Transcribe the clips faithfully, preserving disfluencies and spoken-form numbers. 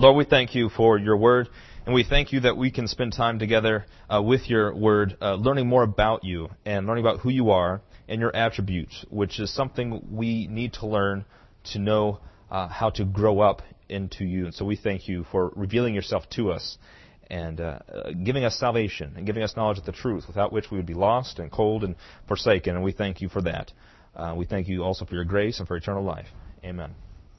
Lord, we thank you for your word, and we thank you that we can spend time together uh, with your word, uh, learning more about you and learning about who you are and your attributes, which is something we need to learn to know uh, how to grow up into you. And so we thank you for revealing yourself to us and uh, uh, giving us salvation and giving us knowledge of the truth, without which we would be lost and cold and forsaken, and we thank you for that. Uh, we thank you also for your grace and for eternal life. Amen.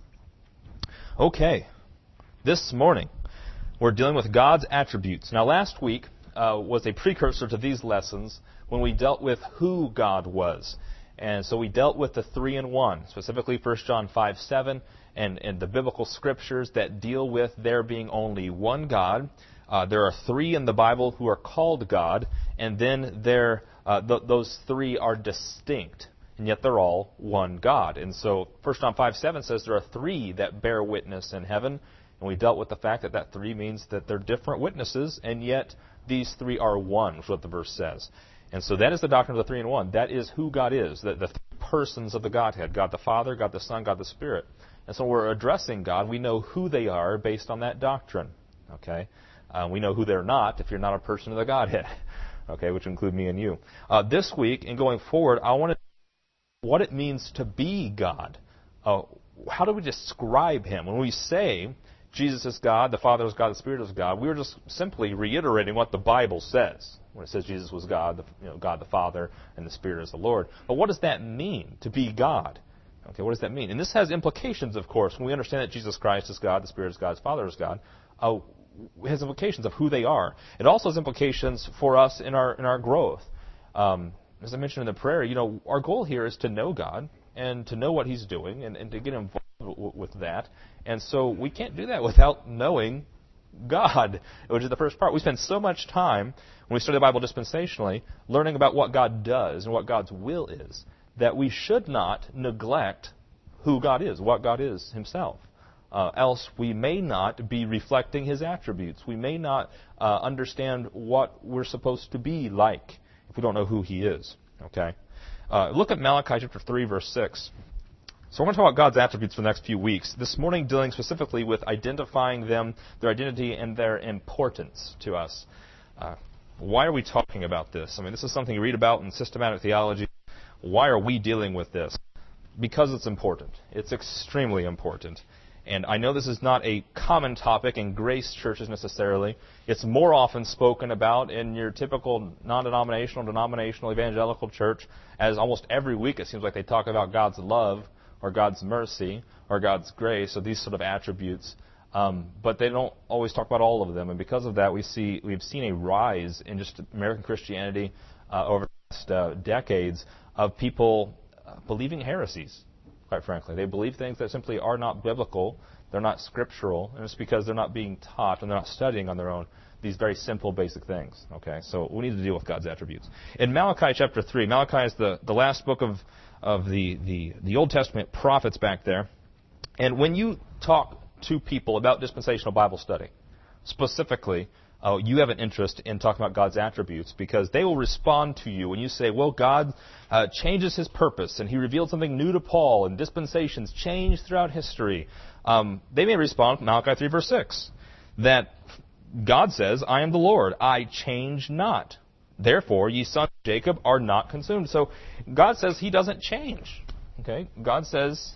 Okay. This morning, we're dealing with God's attributes. Now, last week uh, was a precursor to these lessons when we dealt with who God was. And so we dealt with the three in one, specifically First John five seven, and, and the biblical scriptures that deal with there being only one God. Uh, there are three in the Bible who are called God, and then there, uh, th- those three are distinct, and yet they're all one God. And so First John five seven says there are three that bear witness in heaven. And we dealt with the fact that that three means that they're different witnesses, and yet these three are one, is what the verse says. And so that is the doctrine of the three in one. That is who God is, the, the three persons of the Godhead, God the Father, God the Son, God the Spirit. And so when we're addressing God, we know who they are based on that doctrine. Okay, uh, we know who they're not if you're not a person of the Godhead, okay, which include me and you. Uh, this week and going forward, I want to know what it means to be God. Uh, how do we describe Him? When we say Jesus is God, the Father is God, the Spirit is God, we were just simply reiterating what the Bible says when it says Jesus was God, the, you know, God the Father, and the Spirit is the Lord. But what does that mean, to be God? Okay, what does that mean? And this has implications, of course, when we understand that Jesus Christ is God, the Spirit is God, the Father is God. Uh, it has implications of who they are. It also has implications for us in our in our growth. Um, as I mentioned in the prayer, you know, our goal here is to know God and to know what He's doing and, and to get involved with that. And so we can't do that without knowing God, which is the first part. We spend so much time when we study the Bible dispensationally learning about what God does and what God's will is that we should not neglect who God is, what God is Himself. Uh, else we may not be reflecting His attributes. We may not uh, understand what we're supposed to be like if we don't know who He is. Okay, uh, look at Malachi chapter three, verse six. So we're going to talk about God's attributes for the next few weeks. This morning dealing specifically with identifying them, their identity, and their importance to us. Uh, why are we talking about this? I mean, this is something you read about in systematic theology. Why are we dealing with this? Because it's important. It's extremely important. And I know this is not a common topic in grace churches necessarily. It's more often spoken about in your typical non-denominational, denominational, evangelical church, as almost every week it seems like they talk about God's love or God's mercy, or God's grace, or these sort of attributes, um, but they don't always talk about all of them. And because of that, we see we've seen a rise in just American Christianity uh, over the last uh, decades of people uh, believing heresies. Quite frankly, they believe things that simply are not biblical, they're not scriptural, and it's because they're not being taught and they're not studying on their own these very simple, basic things. Okay, so we need to deal with God's attributes. In Malachi chapter three, Malachi is the, the last book of of the, the, the Old Testament prophets back there. And when you talk to people about dispensational Bible study, specifically, uh, you have an interest in talking about God's attributes because they will respond to you when you say, well, God uh, changes His purpose and He revealed something new to Paul and dispensations change throughout history. Um, they may respond, Malachi three, verse six, that God says, I am the Lord, I change not. Therefore, ye sons of Jacob are not consumed. So God says He doesn't change. Okay? God says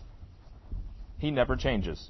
He never changes.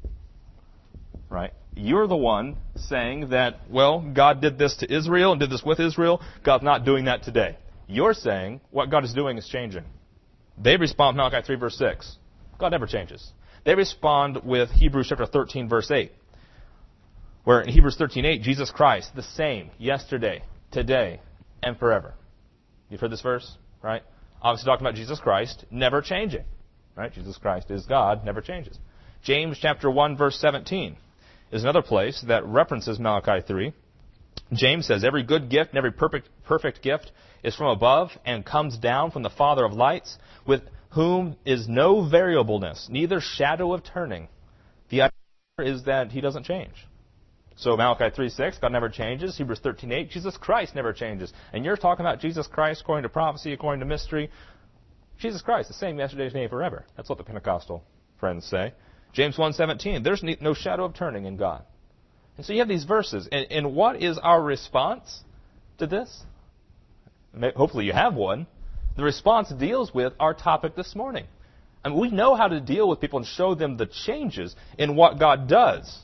Right? You're the one saying that, well, God did this to Israel and did this with Israel. God's not doing that today. You're saying what God is doing is changing. They respond to Malachi three, verse six. God never changes. They respond with Hebrews chapter thirteen, verse eight. Where in Hebrews thirteen eight, Jesus Christ, the same yesterday, today, and forever. You've heard this verse, right? Obviously talking about Jesus Christ, never changing. Right? Jesus Christ is God, never changes. James chapter one, verse seventeen is another place that references Malachi three. James says, every good gift and every perfect, perfect gift is from above and comes down from the Father of lights, with whom is no variableness, neither shadow of turning. The idea is that He doesn't change. So Malachi three six, God never changes. Hebrews thirteen eight, Jesus Christ never changes. And you're talking about Jesus Christ according to prophecy, according to mystery. Jesus Christ, the same yesterday, today, forever. That's what the Pentecostal friends say. James one seventeen, there's no shadow of turning in God. And so you have these verses. And, and what is our response to this? Hopefully you have one. The response deals with our topic this morning. I mean, we know how to deal with people and show them the changes in what God does.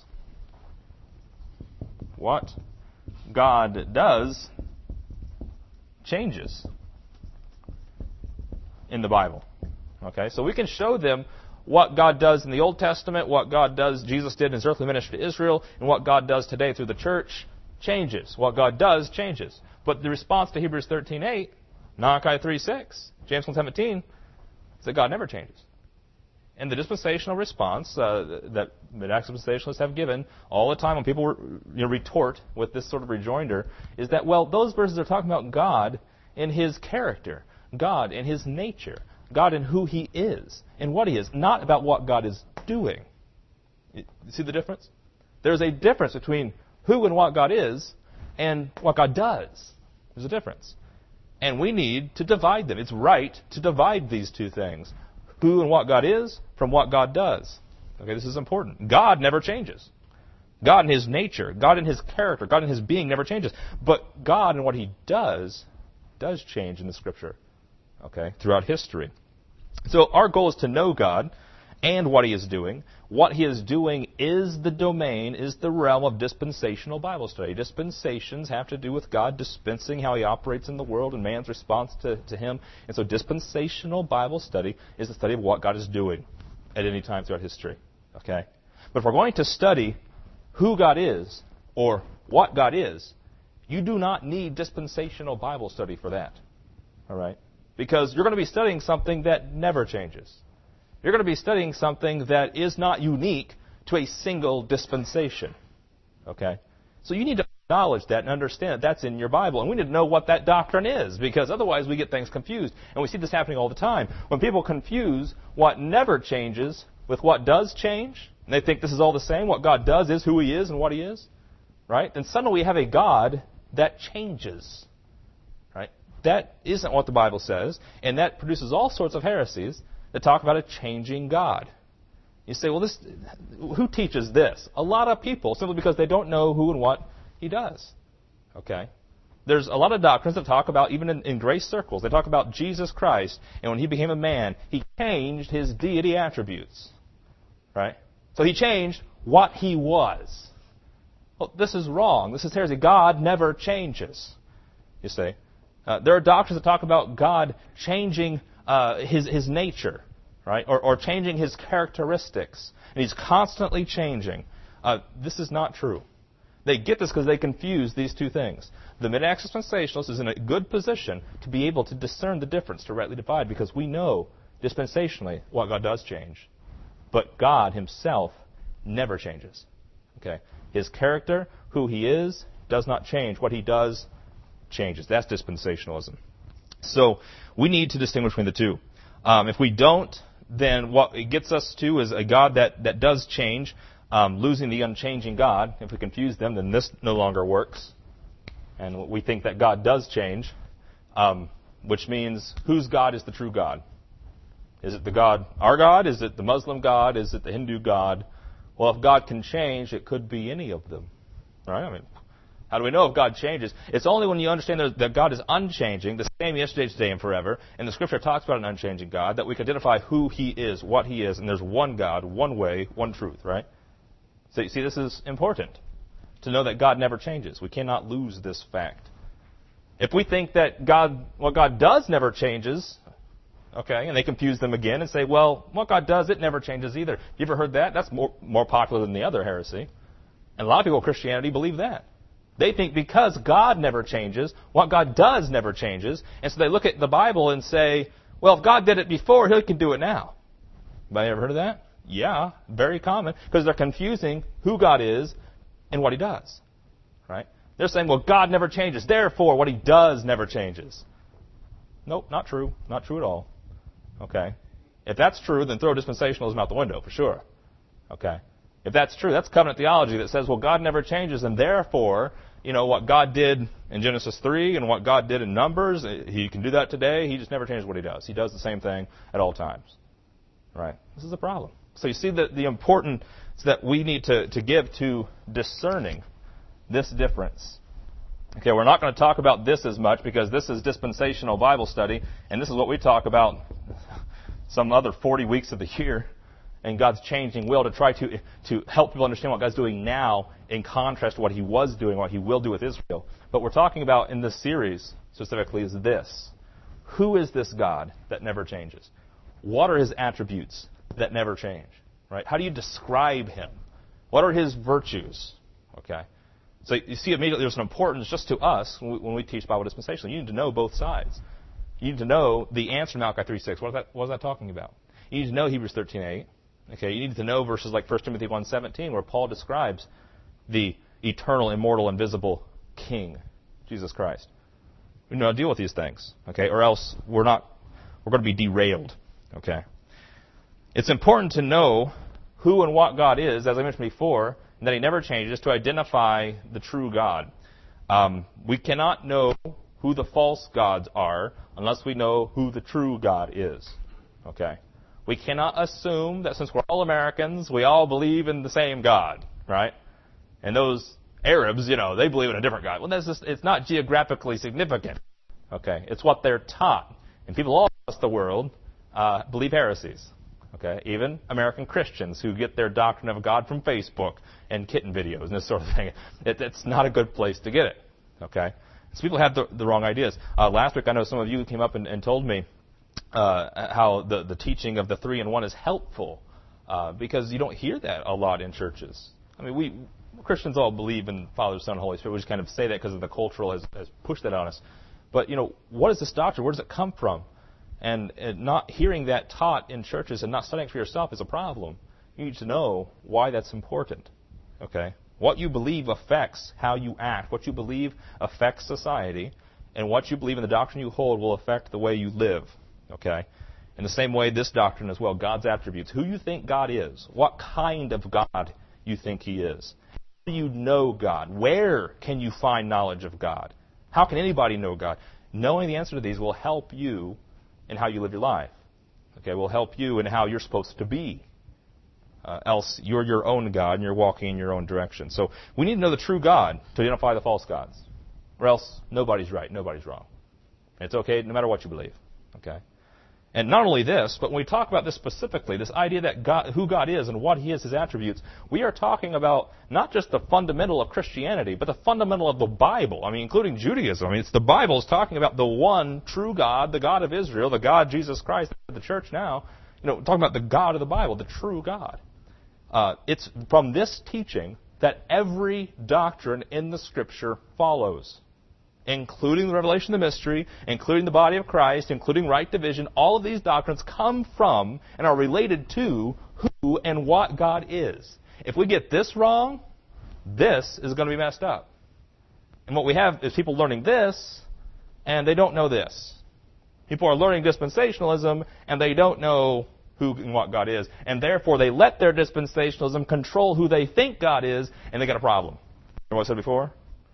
What God does changes in the Bible. Okay, so we can show them what God does in the Old Testament, what God does, Jesus did in His earthly ministry to Israel, and what God does today through the church changes. What God does changes. But the response to Hebrews thirteen eight, Malachi three six, James one seventeen, is that God never changes. And the dispensational response uh, that mid-Acts dispensationalists have given all the time when people re- you know, retort with this sort of rejoinder is that, well, those verses are talking about God in His character, God in His nature, God in who He is and what He is, not about what God is doing. You see the difference? There's a difference between who and what God is and what God does. There's a difference. And we need to divide them. It's right to divide these two things. Who and what God is from what God does. Okay, this is important. God never changes. God in His nature, God in His character, God in His being never changes. But God in what He does, does change in the Scripture. Okay, throughout history. So our goal is to know God and what He is doing. What He is doing is the domain, is the realm of dispensational Bible study. Dispensations have to do with God dispensing how He operates in the world and man's response to, to Him. And so dispensational Bible study is the study of what God is doing at any time throughout history. Okay? But if we're going to study who God is or what God is, you do not need dispensational Bible study for that. All right? Because you're going to be studying something that never changes. You're going to be studying something that is not unique to a single dispensation. Okay? So you need to acknowledge that and understand that that's in your Bible. And we need to know what that doctrine is, because otherwise we get things confused. And we see this happening all the time. When people confuse what never changes with what does change, and they think this is all the same, what God does is who He is and what He is, right? Then suddenly we have a God that changes. Right? That isn't what the Bible says, and that produces all sorts of heresies that talk about a changing God. You say, well, this, who teaches this? A lot of people, simply because they don't know who and what He does. Okay? There's a lot of doctrines that talk about, even in, in grace circles, they talk about Jesus Christ, and when He became a man, He changed His deity attributes. Right? So He changed what He was. Well, this is wrong. This is heresy. God never changes. You see? Uh, there are doctrines that talk about God changing Uh, his his nature, right, or or changing His characteristics, and He's constantly changing. Uh, this is not true. They get this because they confuse these two things. The mid-Acts dispensationalist is in a good position to be able to discern the difference, to rightly divide, because we know dispensationally what God does change, but God Himself never changes. Okay, His character, who He is, does not change. What He does changes. That's dispensationalism. So we need to distinguish between the two. Um, if we don't, then what it gets us to is a God that, that does change, um, losing the unchanging God. If we confuse them, then this no longer works. And we think that God does change, um, which means whose God is the true God? Is it the God, our God? Is it the Muslim God? Is it the Hindu God? Well, if God can change, it could be any of them. Right? I mean, how do we know if God changes? It's only when you understand that God is unchanging, the same yesterday, today, and forever, and the Scripture talks about an unchanging God, that we can identify who He is, what He is, and there's one God, one way, one truth, right? So you see, this is important, to know that God never changes. We cannot lose this fact. If we think that God, what God does never changes, okay, and they confuse them again and say, well, what God does, it never changes either. You ever heard that? That's more, more popular than the other heresy. And a lot of people in Christianity believe that. They think because God never changes, what God does never changes. And so they look at the Bible and say, well, if God did it before, He can do it now. Anybody ever heard of that? Yeah, very common. Because they're confusing who God is and what He does. Right? They're saying, well, God never changes. Therefore, what He does never changes. Nope, not true. Not true at all. Okay? If that's true, then throw dispensationalism out the window, for sure. Okay? If that's true, that's covenant theology that says, well, God never changes, and therefore, you know, what God did in Genesis three and what God did in Numbers, He can do that today. He just never changes what He does. He does the same thing at all times. Right? This is a problem. So you see the, the importance that we need to, to give to discerning this difference. Okay, we're not going to talk about this as much because this is dispensational Bible study, and this is what we talk about some other forty weeks of the year in God's changing will to try to, to help people understand what God's doing now in contrast to what He was doing, what He will do with Israel. But we're talking about in this series specifically is this. Who is this God that never changes? What are His attributes that never change? Right? How do you describe Him? What are His virtues? Okay. So you see immediately there's an importance just to us when we, when we teach Bible dispensation. You need to know both sides. You need to know the answer to Malachi three six. What is that, what is that talking about? You need to know Hebrews thirteen eight. Okay. You need to know verses like First Timothy one seventeen where Paul describes the eternal, immortal, invisible King, Jesus Christ. We know how to deal with these things. Okay. Or else we're not, we're going to be derailed. Okay. It's important to know who and what God is, as I mentioned before, and that He never changes, to identify the true God. Um, we cannot know who the false gods are unless we know who the true God is. Okay? We cannot assume that since we're all Americans, we all believe in the same God, right? And those Arabs, you know, they believe in a different God. Well, that's just, it's not geographically significant. Okay? It's what they're taught. And people all across the world uh, believe heresies. Okay, even American Christians who get their doctrine of God from Facebook and kitten videos and this sort of thing. It, it's not a good place to get it. Okay, so people have the, the wrong ideas. Uh, last week, I know some of you came up and, and told me uh, how the, the teaching of the three in one is helpful uh, because you don't hear that a lot in churches. I mean, we Christians all believe in Father, Son, and Holy Spirit. We just kind of say that because of the cultural has, has pushed that on us. But you know, what is this doctrine? Where does it come from? And, and not hearing that taught in churches and not studying for yourself is a problem. You need to know why that's important. Okay? What you believe affects how you act. What you believe affects society. And what you believe in the doctrine you hold will affect the way you live. Okay? In the same way, this doctrine as well, God's attributes. Who you think God is. What kind of God you think He is. How do you know God? Where can you find knowledge of God? How can anybody know God? Knowing the answer to these will help you in how you live your life. Okay, will help you in how you're supposed to be. Uh, else you're your own God and you're walking in your own direction. So we need to know the true God to identify the false gods. Or else nobody's right, nobody's wrong. And it's okay no matter what you believe. Okay? And not only this, but when we talk about this specifically, this idea that God, who God is and what He is, His attributes, we are talking about not just the fundamental of Christianity, but the fundamental of the Bible. I mean, including Judaism. I mean, it's the Bible is talking about the one true God, the God of Israel, the God Jesus Christ, the church now. You know, talking about the God of the Bible, the true God. Uh, it's from this teaching that every doctrine in the Scripture follows. Including the revelation of the mystery, including the body of Christ, including right division, all of these doctrines come from and are related to who and what God is. If we get this wrong, this is going to be messed up. And what we have is people learning this, and they don't know this. People are learning dispensationalism, and they don't know who and what God is. And therefore, they let their dispensationalism control who they think God is, and they got a problem. Remember what I said before?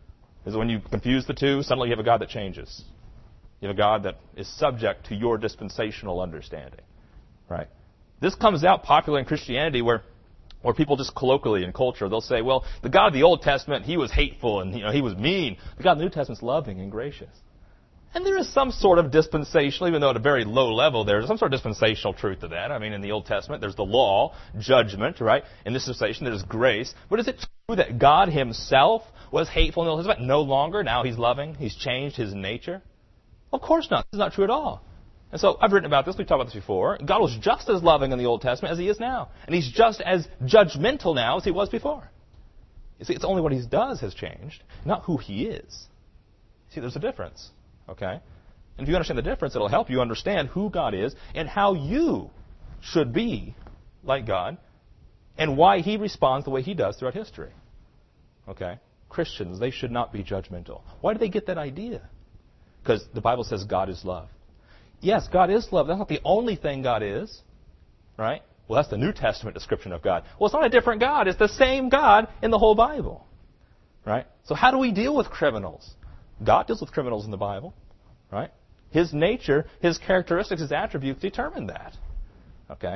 Is when you confuse the two, suddenly you have a God that changes. You have a God that is subject to your dispensational understanding. Right? This comes out popular in Christianity where, where people just colloquially in culture, they'll say, well, the God of the Old Testament, He was hateful and you know He was mean. The God of the New Testament is loving and gracious. And there is some sort of dispensational, even though at a very low level, there's some sort of dispensational truth to that. I mean, in the Old Testament, there's the law, judgment, right? In this dispensation, there's grace. But is it true that God Himself was hateful in the Old Testament? No longer. Now He's loving. He's changed His nature. Of course not. This is not true at all. And so I've written about this. We've talked about this before. God was just as loving in the Old Testament as He is now. And He's just as judgmental now as He was before. You see, it's only what He does has changed, not who He is. See, there's a difference. Okay? And if you understand the difference, it'll help you understand who God is and how you should be like God and why He responds the way He does throughout history. Okay? Christians, they should not be judgmental. Why do they get that idea? Because the Bible says God is love. Yes, God is love. That's not the only thing God is. Right? Well, that's the New Testament description of God. Well, it's not a different God. It's the same God in the whole Bible. Right? So how do we deal with criminals? God deals with criminals in the Bible, right? His nature, His characteristics, His attributes determine that. Okay?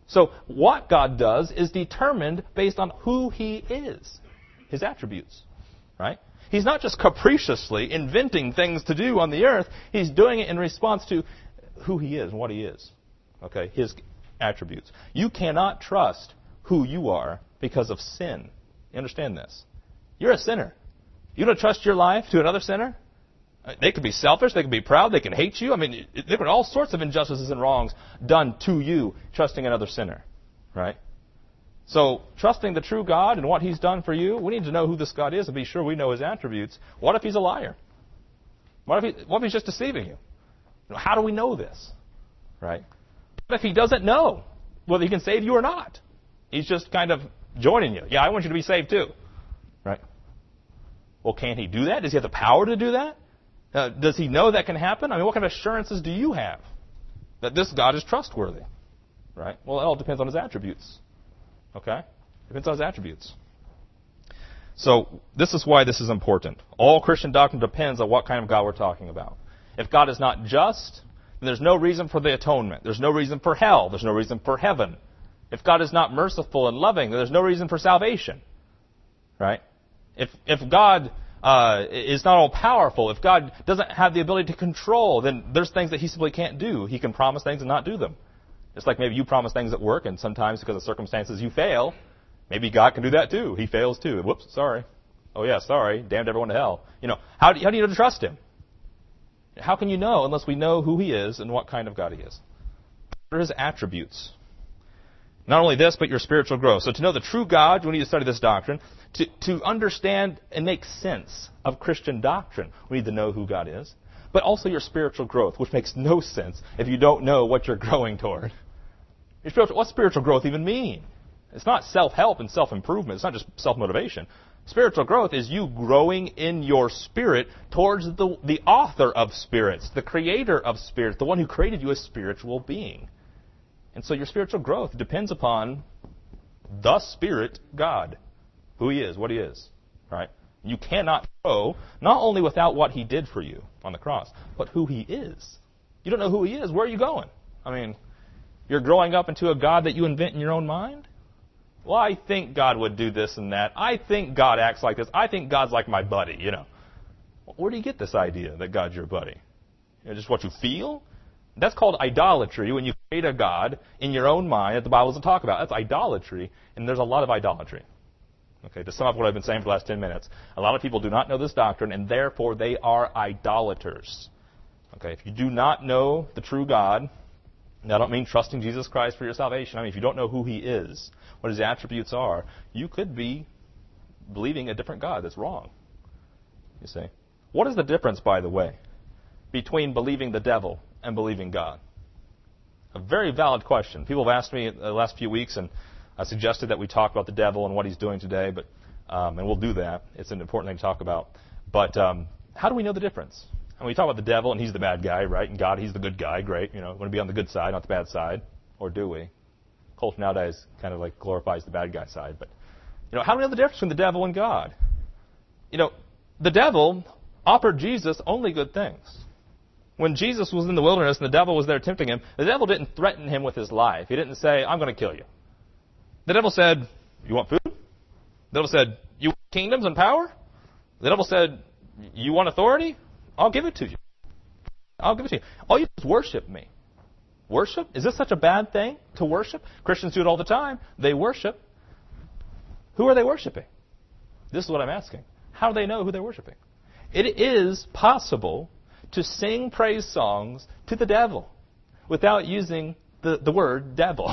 So what God does is determined based on who He is, His attributes, right? He's not just capriciously inventing things to do on the earth. He's doing it in response to who He is and what He is, okay, His attributes. You cannot trust who you are because of sin. You understand this? You're a sinner. You don't trust your life to another sinner? They can be selfish. They can be proud. They can hate you. I mean, there can be all sorts of injustices and wrongs done to you trusting another sinner, right? So trusting the true God and what He's done for you, we need to know who this God is and be sure we know His attributes. What if He's a liar? What if, he, what if He's just deceiving you? How do we know this, right? What if He doesn't know whether He can save you or not? He's just kind of joining you. Yeah, I want you to be saved too, right? Well, can He do that? Does He have the power to do that? Uh, does He know that can happen? I mean, what kind of assurances do you have that this God is trustworthy? Right? Well, it all depends on His attributes. Okay? Depends on His attributes. So, this is why this is important. All Christian doctrine depends on what kind of God we're talking about. If God is not just, then there's no reason for the atonement. There's no reason for hell. There's no reason for heaven. If God is not merciful and loving, then there's no reason for salvation. Right? If if God uh, is not all-powerful, if God doesn't have the ability to control, then there's things that He simply can't do. He can promise things and not do them. It's like maybe you promise things at work, and sometimes because of circumstances you fail. Maybe God can do that too. He fails too. Whoops, sorry. Oh yeah, sorry. Damned everyone to hell. You know, how do you, how do you know to trust Him? How can you know unless we know who He is and what kind of God He is? What are His attributes? Not only this, but your spiritual growth. So to know the true God, we need to study this doctrine. To, to understand and make sense of Christian doctrine, we need to know who God is. But also your spiritual growth, which makes no sense if you don't know what you're growing toward. Your spiritual, what's spiritual growth even mean? It's not self-help and self-improvement. It's not just self-motivation. Spiritual growth is you growing in your spirit towards the, the author of spirits, the creator of spirits, the one who created you as spiritual being. And so your spiritual growth depends upon the Spirit God, who He is, what He is, right? You cannot grow, not only without what He did for you on the cross, but who He is. You don't know who He is. Where are you going? I mean, you're growing up into a God that you invent in your own mind? Well, I think God would do this and that. I think God acts like this. I think God's like my buddy, you know. Where do you get this idea that God's your buddy? You know, just what you feel? That's called idolatry, when you create a God in your own mind that the Bible doesn't talk about. That's idolatry, and there's a lot of idolatry. Okay, to sum up what I've been saying for the last ten minutes, a lot of people do not know this doctrine, and therefore they are idolaters. Okay, if you do not know the true God, and I don't mean trusting Jesus Christ for your salvation. I mean, if you don't know who He is, what His attributes are, you could be believing a different God that's wrong. You see? What is the difference, by the way, between believing the devil and believing God? A very valid question. People have asked me the last few weeks, and I suggested that we talk about the devil and what he's doing today, but um, and we'll do that. It's an important thing to talk about. But um, how do we know the difference? And we talk about the devil, and he's the bad guy, right? And God, He's the good guy. Great. You know, we want to be on the good side, not the bad side. Or do we? Culture nowadays kind of like glorifies the bad guy side. But, you know, how do we know the difference between the devil and God? You know, the devil offered Jesus only good things. When Jesus was in the wilderness and the devil was there tempting Him, the devil didn't threaten Him with his life. He didn't say, I'm going to kill you. The devil said, you want food? The devil said, you want kingdoms and power? The devil said, you want authority? I'll give it to you. I'll give it to you. All you do is worship me. Worship? Is this such a bad thing to worship? Christians do it all the time. They worship. Who are they worshiping? This is what I'm asking. How do they know who they're worshiping? It is possible to sing praise songs to the devil without using the, the word devil.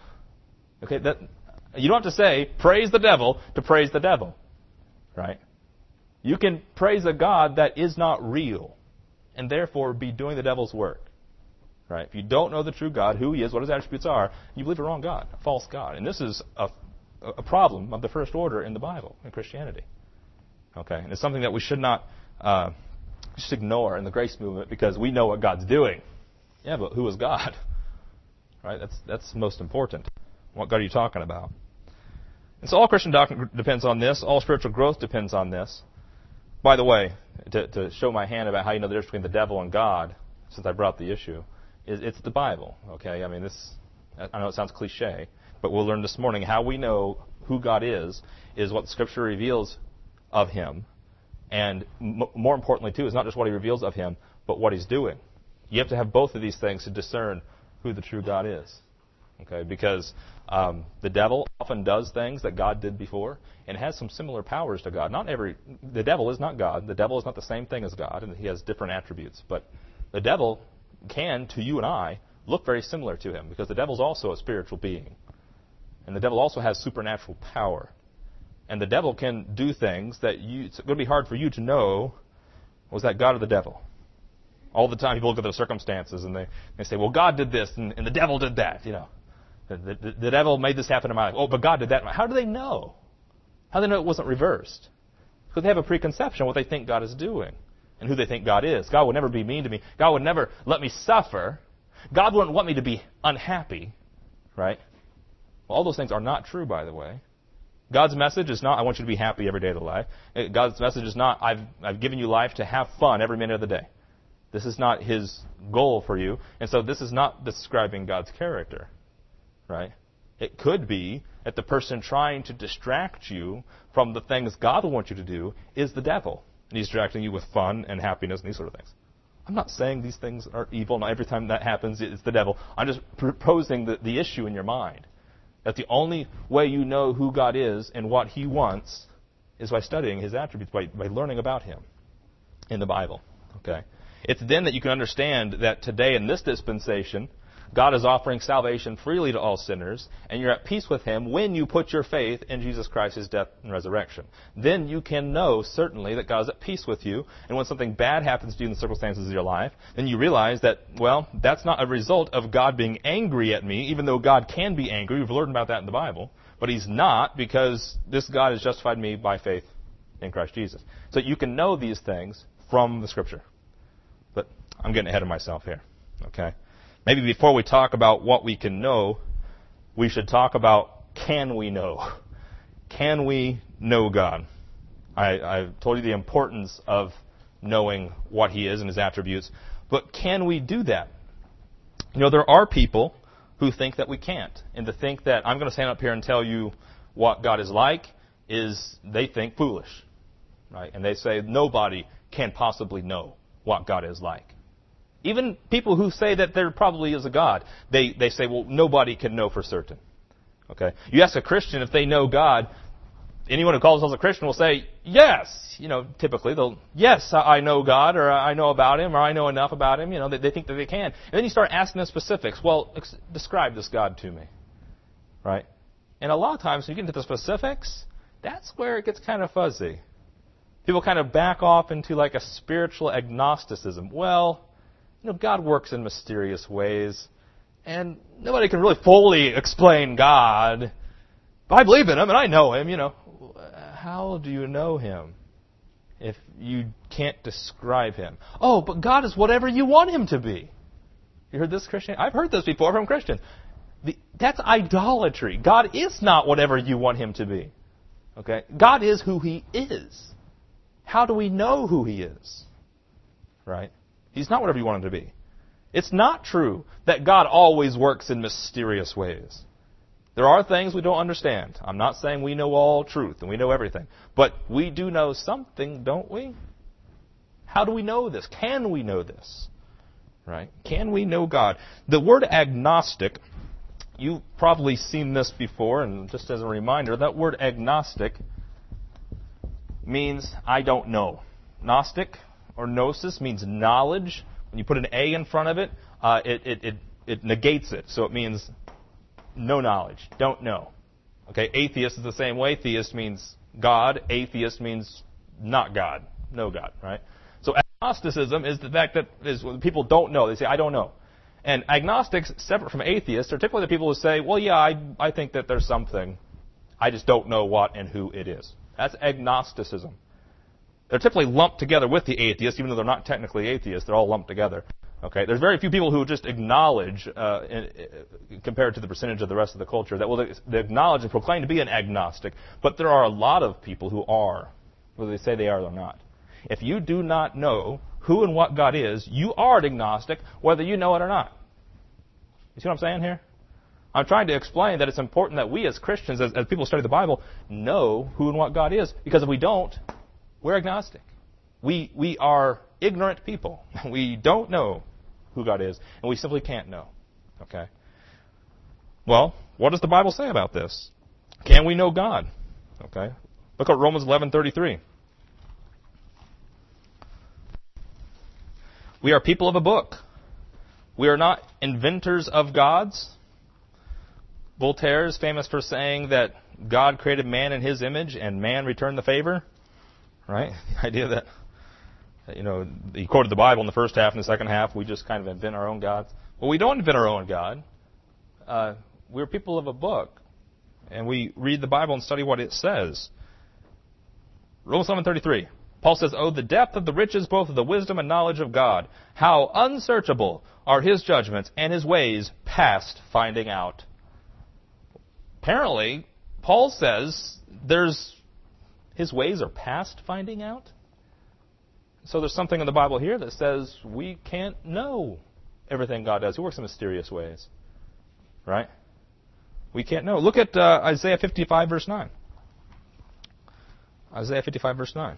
Okay, that you don't have to say praise the devil to praise the devil, right? You can praise a God that is not real and therefore be doing the devil's work, right? If you don't know the true God, who He is, what His attributes are, you believe a wrong God, a false God. And this is a, a problem of the first order in the Bible, in Christianity. Okay, and it's something that we should not uh, just ignore in the grace movement because we know what God's doing. Yeah, but who is God? Right? That's that's most important. What God are you talking about? And so all Christian doctrine depends on this. All spiritual growth depends on this. By the way, to, to show my hand about how you know the difference between the devil and God, since I brought the issue, is it's the Bible. Okay, I mean this I know it sounds cliche, but we'll learn this morning how we know who God is, is what the Scripture reveals of Him. And m- more importantly, too, is not just what He reveals of Him, but what He's doing. You have to have both of these things to discern who the true God is. Okay, because um, the devil often does things that God did before and has some similar powers to God. Not every the devil is not God. The devil is not the same thing as God, and he has different attributes. But the devil can, to you and I, look very similar to him because the devil is also a spiritual being, and the devil also has supernatural power. And the devil can do things that you, it's going to be hard for you to know, was that God or the devil? All the time people look at their circumstances and they, they say, well, God did this and, and the devil did that, you know. The, the, the devil made this happen in my life. Oh, but God did that. How do they know? How do they know it wasn't reversed? Because they have a preconception of what they think God is doing and who they think God is. God would never be mean to me. God would never let me suffer. God wouldn't want me to be unhappy, right? Well, all those things are not true, by the way. God's message is not, I want you to be happy every day of the life. God's message is not, I've, I've given you life to have fun every minute of the day. This is not His goal for you. And so this is not describing God's character, right? It could be that the person trying to distract you from the things God wants you to do is the devil. And he's distracting you with fun and happiness and these sort of things. I'm not saying these things are evil. Not every time that happens, it's the devil. I'm just proposing the, the issue in your mind. That the only way you know who God is and what He wants is by studying His attributes, by, by learning about Him in the Bible. Okay? It's then that you can understand that today in this dispensation, God is offering salvation freely to all sinners, and you're at peace with Him when you put your faith in Jesus Christ, His death and resurrection. Then you can know, certainly, that God is at peace with you, and when something bad happens to you in the circumstances of your life, then you realize that, well, that's not a result of God being angry at me, even though God can be angry. We've learned about that in the Bible. But He's not, because this God has justified me by faith in Christ Jesus. So you can know these things from the Scripture. But I'm getting ahead of myself here. Okay? Maybe before we talk about what we can know, we should talk about, can we know? Can we know God? I, I've told you the importance of knowing what He is and His attributes, but can we do that? You know, there are people who think that we can't, and to think that I'm going to stand up here and tell you what God is like is, they think, foolish, right? And they say nobody can possibly know what God is like. Even people who say that there probably is a God, they, they say, well, nobody can know for certain. Okay? You ask a Christian if they know God, anyone who calls themselves a Christian will say, yes. You know, typically they'll, yes, I know God, or I know about Him, or I know enough about Him. You know, they, they think that they can. And then you start asking them specifics. Well, ex- describe this God to me. Right? And a lot of times when you get into the specifics, that's where it gets kind of fuzzy. People kind of back off into like a spiritual agnosticism. Well, you know, God works in mysterious ways, and nobody can really fully explain God. But I believe in Him, and I know Him, you know. How do you know Him if you can't describe Him? Oh, but God is whatever you want Him to be. You heard this, Christian? I've heard this before from Christians. The, that's idolatry. God is not whatever you want Him to be. Okay? God is who He is. How do we know who He is? Right? He's not whatever you want Him to be. It's not true that God always works in mysterious ways. There are things we don't understand. I'm not saying we know all truth and we know everything. But we do know something, don't we? How do we know this? Can we know this? Right? Can we know God? The word agnostic, you've probably seen this before, and just as a reminder, that word agnostic means I don't know. Gnostic or gnosis means knowledge. When you put an A in front of it, uh, it, it, it, it negates it. So it means no knowledge, don't know. Okay, atheist is the same way. Theist means God. Atheist means not God, no God, right? So agnosticism is the fact that is when people don't know. They say, I don't know. And agnostics, separate from atheists, are typically the people who say, well, yeah, I, I think that there's something. I just don't know what and who it is. That's agnosticism. They're typically lumped together with the atheists, even though they're not technically atheists. They're all lumped together. Okay, there's very few people who just acknowledge, uh, in, in, compared to the percentage of the rest of the culture, that well, they, they acknowledge and proclaim to be an agnostic. But there are a lot of people who are, whether they say they are or not. If you do not know who and what God is, you are an agnostic, whether you know it or not. You see what I'm saying here? I'm trying to explain that it's important that we as Christians, as, as people who study the Bible, know who and what God is. Because if we don't, we're agnostic. We, we are ignorant people. We don't know who God is, and we simply can't know. Okay? Well, what does the Bible say about this? Can we know God? Okay? Look at Romans eleven thirty-three. We are people of a book. We are not inventors of gods. Voltaire is famous for saying that God created man in his image and man returned the favor. Right? The idea that, you know, he quoted the Bible in the first half and the second half. We just kind of invent our own gods. Well, we don't invent our own God. Uh, we're people of a book. And we read the Bible and study what it says. Romans eleven thirty-three. Paul says, "Oh, the depth of the riches, both of the wisdom and knowledge of God. How unsearchable are his judgments and his ways past finding out." Apparently, Paul says there's his ways are past finding out. So there's something in the Bible here that says we can't know everything God does. He works in mysterious ways. Right? We can't know. Look at uh, Isaiah fifty-five, verse nine. Isaiah fifty-five, verse nine.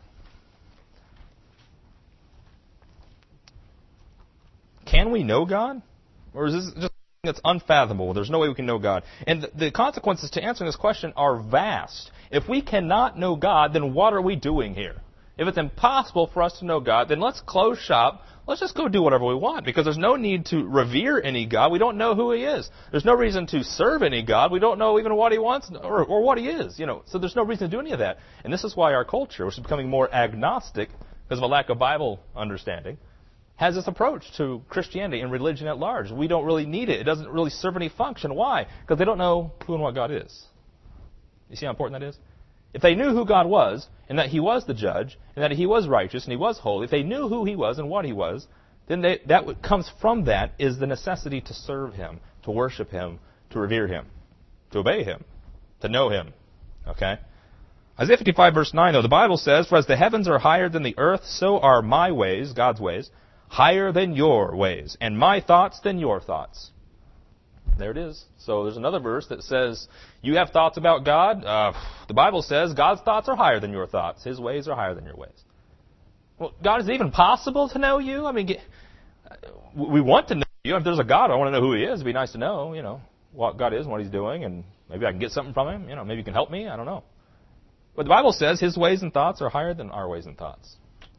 Can we know God? Or is this just something that's unfathomable? There's no way we can know God. And the, the consequences to answering this question are vast. If we cannot know God, then what are we doing here? If it's impossible for us to know God, then let's close shop. Let's just go do whatever we want, because there's no need to revere any God. We don't know who He is. There's no reason to serve any God. We don't know even what He wants or, or what He is. You know, so there's no reason to do any of that. And this is why our culture, which is becoming more agnostic because of a lack of Bible understanding, has this approach to Christianity and religion at large. We don't really need it. It doesn't really serve any function. Why? Because they don't know who and what God is. You see how important that is? If they knew who God was, and that He was the judge, and that He was righteous, and He was holy, if they knew who He was and what He was, then they, that what comes from that is the necessity to serve Him, to worship Him, to revere Him, to obey Him, to know Him. Okay? Isaiah fifty-five, verse nine, though, the Bible says, "For as the heavens are higher than the earth, so are my ways," God's ways, "higher than your ways, and my thoughts than your thoughts." There it is. So there's another verse that says, you have thoughts about God. Uh, the Bible says God's thoughts are higher than your thoughts. His ways are higher than your ways. Well, God, is it even possible to know you? I mean, get, we want to know you. If there's a God, I want to know who He is. It'd be nice to know, you know, what God is and what He's doing, and maybe I can get something from Him. You know, maybe He can help me. I don't know. But the Bible says His ways and thoughts are higher than our ways and thoughts.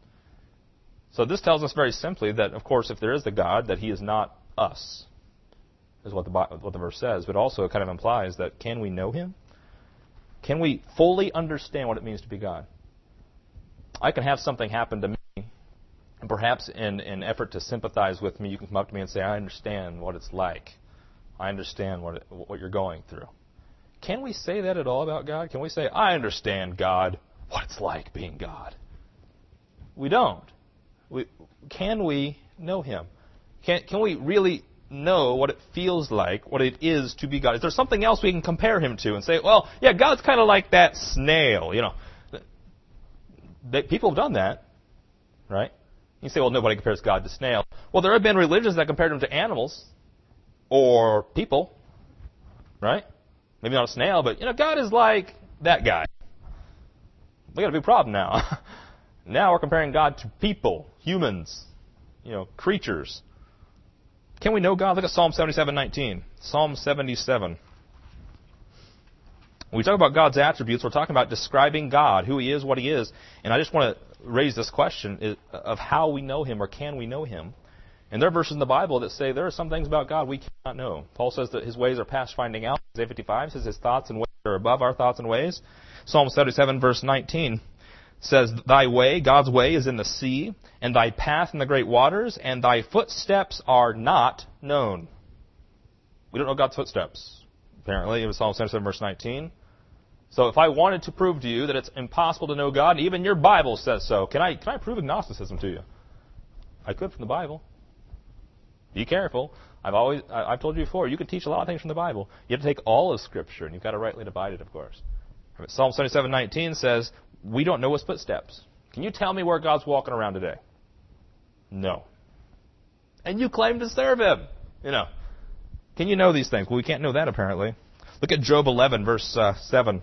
So this tells us very simply that, of course, if there is a God, that He is not us, is what the what the verse says. But also it kind of implies that, can we know Him? Can we fully understand what it means to be God? I can have something happen to me, and perhaps in an effort to sympathize with me, you can come up to me and say, I understand what it's like. I understand what it, what you're going through. Can we say that at all about God? Can we say, I understand, God, what it's like being God? We don't. We, can we know Him? Can, can we really know what it feels like, what it is to be God? Is there something else we can compare Him to and say, well, yeah, God's kind of like that snail, you know? They, people have done that, right? You say, well, nobody compares God to snail. Well, there have been religions that compared Him to animals or people, right? Maybe not a snail, but, you know, God is like that guy. We got a big problem now. Now we're comparing God to people, humans, you know, creatures. Can we know God? Look at Psalm seventy-seven nineteen. Psalm seventy-seven. When we talk about God's attributes, we're talking about describing God, who He is, what He is. And I just want to raise this question of how we know Him, or can we know Him? And there are verses in the Bible that say there are some things about God we cannot know. Paul says that His ways are past finding out. Isaiah fifty-five says His thoughts and ways are above our thoughts and ways. Psalm seventy-seven, verse nineteen says, Thy way, God's way, is in the sea, and Thy path in the great waters, and Thy footsteps are not known. We don't know God's footsteps. Apparently, it was Psalm seventy-seven, verse nineteen. So if I wanted to prove to you that it's impossible to know God, and even your Bible says so, can I can I prove agnosticism to you? I could from the Bible. Be careful. I've always I've told you before, you can teach a lot of things from the Bible. You have to take all of Scripture, and you've got to rightly divide it, of course. Psalm seventy-seven nineteen says, we don't know His footsteps. Can you tell me where God's walking around today? No. And you claim to serve Him. You know. Can you know these things? Well, we can't know that apparently. Look at Job eleven, verse uh, seven.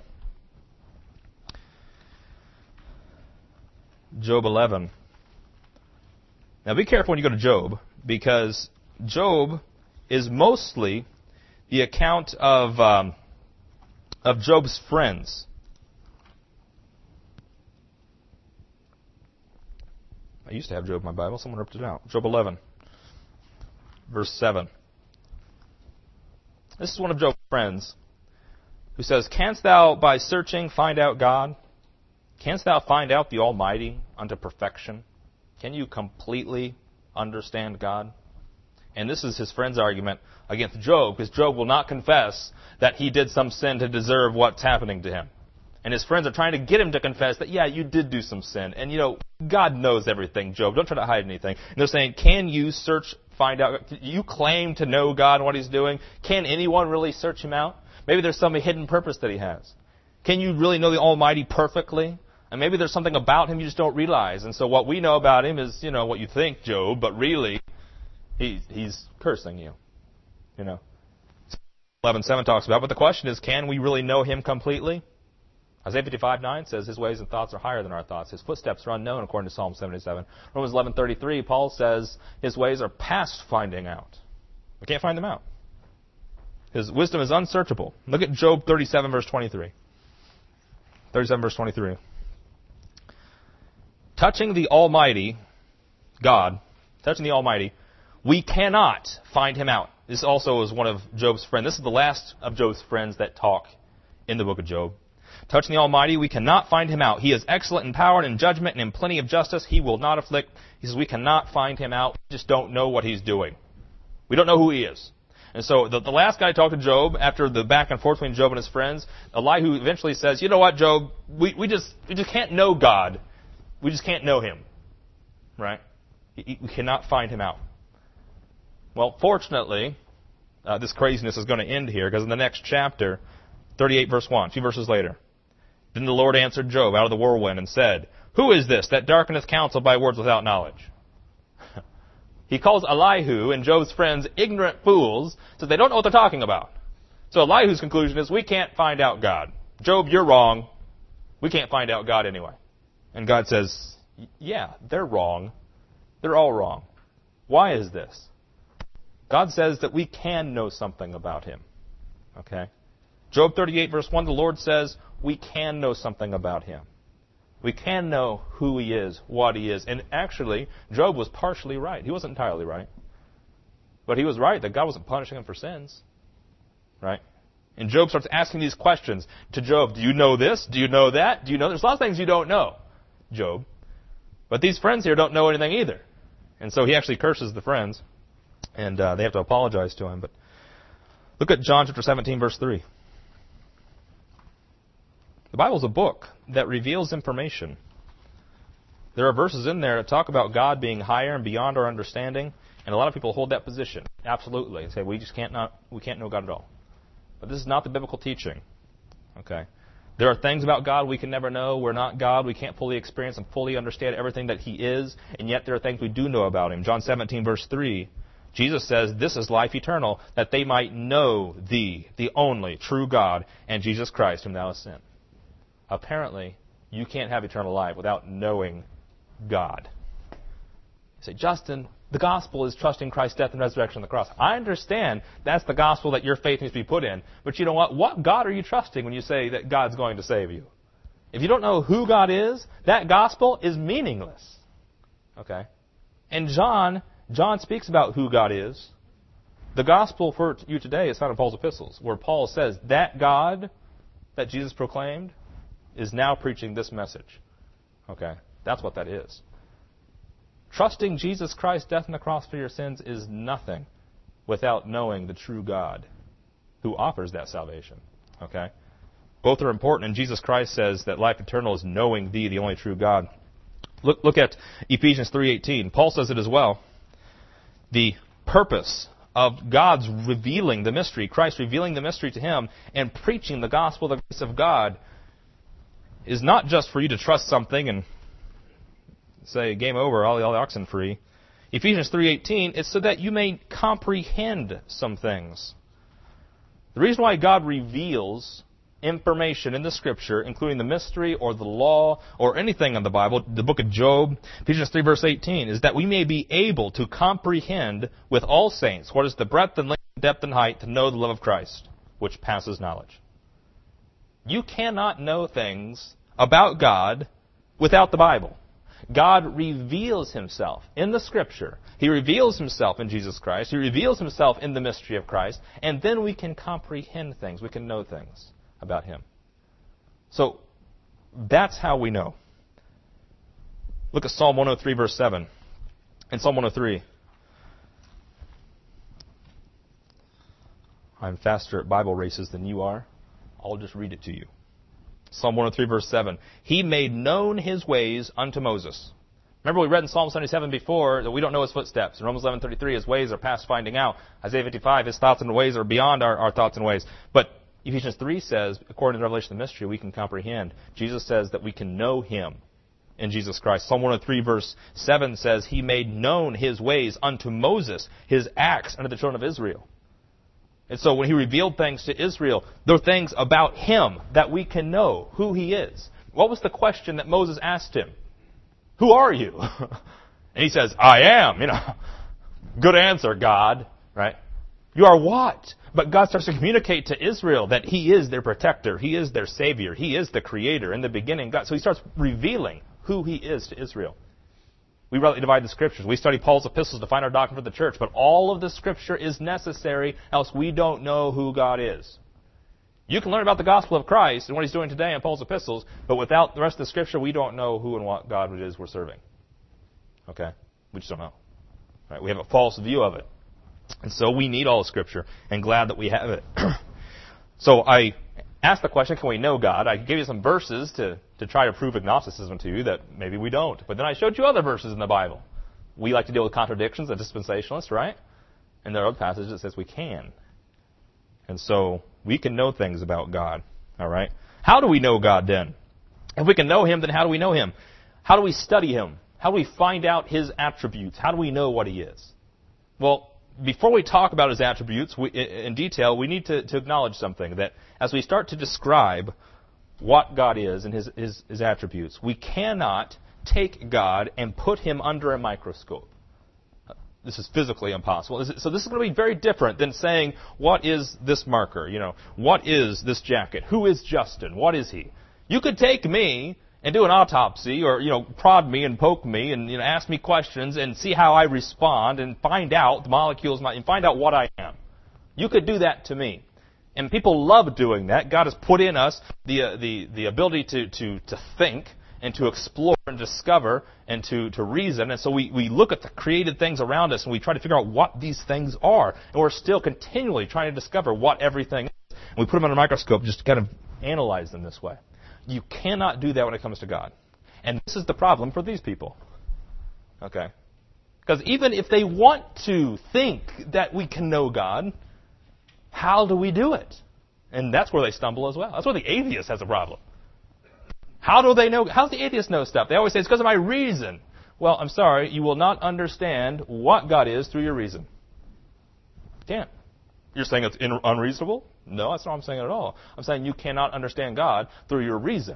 Job eleven. Now be careful when you go to Job, because Job is mostly the account of um, of Job's friends. I used to have Job in my Bible. Someone ripped it out. Job eleven, verse seven. This is one of Job's friends who says, "Canst thou by searching find out God? Canst thou find out the Almighty unto perfection? Can you completely understand God?" And this is his friend's argument against Job, because Job will not confess that he did some sin to deserve what's happening to him. And his friends are trying to get him to confess that, yeah, you did do some sin. And, you know, God knows everything, Job. Don't try to hide anything. And they're saying, can you search, find out? You claim to know God and what he's doing. Can anyone really search him out? Maybe there's some hidden purpose that he has. Can you really know the Almighty perfectly? And maybe there's something about him you just don't realize. And so what we know about him is, you know, what you think, Job, but really, he, he's cursing you. You know. eleven seven talks about, but the question is, can we really know him completely? Isaiah fifty-five nine says his ways and thoughts are higher than our thoughts. His footsteps are unknown, according to Psalm seventy-seven. Romans eleven thirty-three, Paul says his ways are past finding out. We can't find them out. His wisdom is unsearchable. Look at Job thirty-seven, verse twenty-three. thirty-seven, verse twenty-three. Touching the Almighty, God, touching the Almighty, we cannot find him out. This also is one of Job's friends. This is the last of Job's friends that talk in the book of Job. Touching the Almighty, we cannot find him out. He is excellent in power and in judgment and in plenty of justice. He will not afflict. He says we cannot find him out. We just don't know what he's doing. We don't know who he is. And so the, the last guy talked to Job after the back and forth between Job and his friends, Elihu eventually says, you know what, Job, we, we just we just can't know God. We just can't know him. Right? We cannot find him out. Well, fortunately, uh, this craziness is going to end here, because in the next chapter, thirty-eight verse one, two verses later, then the Lord answered Job out of the whirlwind and said, who is this that darkeneth counsel by words without knowledge? He calls Elihu and Job's friends ignorant fools, so they don't know what they're talking about. So Elihu's conclusion is, we can't find out God. Job, you're wrong. We can't find out God anyway. And God says, yeah, they're wrong. They're all wrong. Why is this? God says that we can know something about him. Okay? Job thirty-eight, verse one, the Lord says we can know something about him. We can know who he is, what he is. And actually, Job was partially right. He wasn't entirely right. But he was right that God wasn't punishing him for sins. Right? And Job starts asking these questions to Job. Do you know this? Do you know that? Do you know? There's a lot of things you don't know, Job. But these friends here don't know anything either. And so he actually curses the friends. And uh, they have to apologize to him. But look at John chapter seventeen, verse three. The Bible is a book that reveals information. There are verses in there that talk about God being higher and beyond our understanding, and a lot of people hold that position. Absolutely. They say we just can't not we can't know God at all. But this is not the biblical teaching. Okay. There are things about God we can never know. We're not God. We can't fully experience and fully understand everything that he is, and yet there are things we do know about him. John seventeen, verse three. Jesus says, this is life eternal, that they might know thee, the only true God, and Jesus Christ, whom thou hast sent. Apparently, you can't have eternal life without knowing God. You say, Justin, the gospel is trusting Christ's death and resurrection on the cross. I understand that's the gospel that your faith needs to be put in. But you know what? What God are you trusting when you say that God's going to save you? If you don't know who God is, that gospel is meaningless. Okay? And John... John speaks about who God is. The gospel for you today is found in Paul's epistles, where Paul says that God that Jesus proclaimed is now preaching this message. Okay? That's what that is. Trusting Jesus Christ's death on the cross for your sins is nothing without knowing the true God who offers that salvation. Okay? Both are important, and Jesus Christ says that life eternal is knowing thee, the only true God. Look, look at Ephesians three eighteen. Paul says it as well. The purpose of God's revealing the mystery, Christ revealing the mystery to him and preaching the gospel of the grace of God, is not just for you to trust something and say, game over, all the, all the oxen free. Ephesians three eighteen, it's so that you may comprehend some things. The reason why God reveals information in the Scripture, including the mystery or the law or anything in the Bible, the book of Job, Ephesians three verse eighteen, is that we may be able to comprehend with all saints what is the breadth and length, depth and height, to know the love of Christ, which passes knowledge. You cannot know things about God without the Bible. God reveals Himself in the Scripture. He reveals Himself in Jesus Christ. He reveals Himself in the mystery of Christ. And then we can comprehend things. We can know things about Him. So, that's how we know. Look at Psalm one oh three, verse seven. In Psalm one oh three, I'm faster at Bible races than you are. I'll just read it to you. Psalm one oh three, verse seven. He made known His ways unto Moses. Remember we read in Psalm seventy-seven before that we don't know His footsteps. In Romans eleven thirty-three, His ways are past finding out. Isaiah fifty-five, His thoughts and ways are beyond our, our thoughts and ways. But Ephesians three says, according to the revelation of the mystery, we can comprehend. Jesus says that we can know Him in Jesus Christ. Psalm one oh three, verse seven says, He made known His ways unto Moses, His acts unto the children of Israel. And so when He revealed things to Israel, there are things about Him that we can know who He is. What was the question that Moses asked Him? Who are you? And He says, I am. You know, good answer, God. Right? You are what? But God starts to communicate to Israel that He is their protector. He is their Savior. He is the Creator. In the beginning, God. So He starts revealing who He is to Israel. We rightly divide the Scriptures. We study Paul's epistles to find our doctrine for the church. But all of the Scripture is necessary, else we don't know who God is. You can learn about the gospel of Christ and what He's doing today in Paul's epistles, but without the rest of the Scripture, we don't know who and what God it is we're serving. Okay? We just don't know. Right? We have a false view of it. And so we need all of Scripture, and glad that we have it. So I asked the question, can we know God? I gave you some verses to, to try to prove agnosticism to you that maybe we don't. But then I showed you other verses in the Bible. We like to deal with contradictions, a dispensationalist, right? And there are other passages that says we can. And so we can know things about God. All right? How do we know God then? If we can know Him, then how do we know Him? How do we study Him? How do we find out His attributes? How do we know what He is? Well, before we talk about His attributes we, in detail, we need to, to acknowledge something, that as we start to describe what God is and his, his, his attributes, we cannot take God and put Him under a microscope. This is physically impossible. So this is going to be very different than saying, what is this marker? You know, what is this jacket? Who is Justin? What is he? You could take me and do an autopsy, or, you know, prod me and poke me and, you know, ask me questions and see how I respond and find out the molecules and find out what I am. You could do that to me. And people love doing that. God has put in us the uh, the the ability to, to, to think and to explore and discover and to, to reason. And so we, we look at the created things around us and we try to figure out what these things are. And we're still continually trying to discover what everything is. And we put them under a microscope just to kind of analyze them this way. You cannot do that when it comes to God. And this is the problem for these people. Okay? Because even if they want to think that we can know God, how do we do it? And that's where they stumble as well. That's where the atheist has a problem. How do they know? How does the atheist know stuff? They always say, it's because of my reason. Well, I'm sorry, you will not understand what God is through your reason. You can't. You're saying it's in- unreasonable? No, that's not what I'm saying at all. I'm saying you cannot understand God through your reason.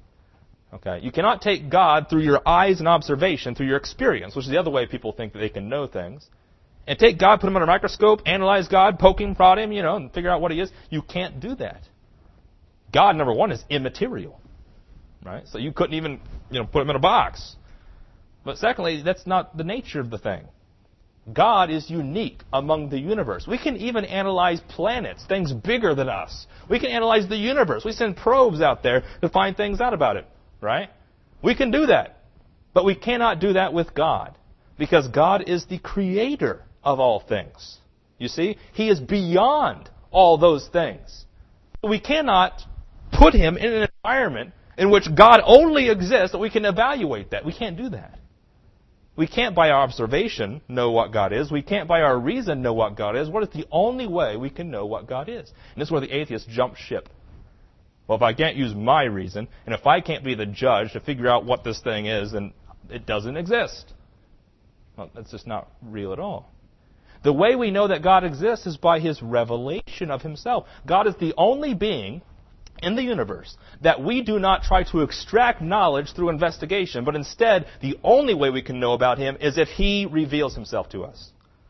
Okay? You cannot take God through your eyes and observation, through your experience, which is the other way people think that they can know things. And take God, put Him under a microscope, analyze God, poke Him, prod Him, you know, and figure out what He is. You can't do that. God, number one, is immaterial. Right? So you couldn't even, you know, put Him in a box. But secondly, that's not the nature of the thing. God is unique among the universe. We can even analyze planets, things bigger than us. We can analyze the universe. We send probes out there to find things out about it. Right? We can do that. But we cannot do that with God. Because God is the creator of all things. You see? He is beyond all those things. We cannot put Him in an environment in which God only exists that we can evaluate that. We can't do that. We can't by our observation know what God is. We can't by our reason know what God is. What is the only way we can know what God is? And this is where the atheists jump ship. Well, if I can't use my reason, and if I can't be the judge to figure out what this thing is, then it doesn't exist. Well, that's just not real at all. The way we know that God exists is by His revelation of Himself. God is the only being in the universe that we do not try to extract knowledge through investigation, but instead, the only way we can know about Him is if He reveals Himself to us.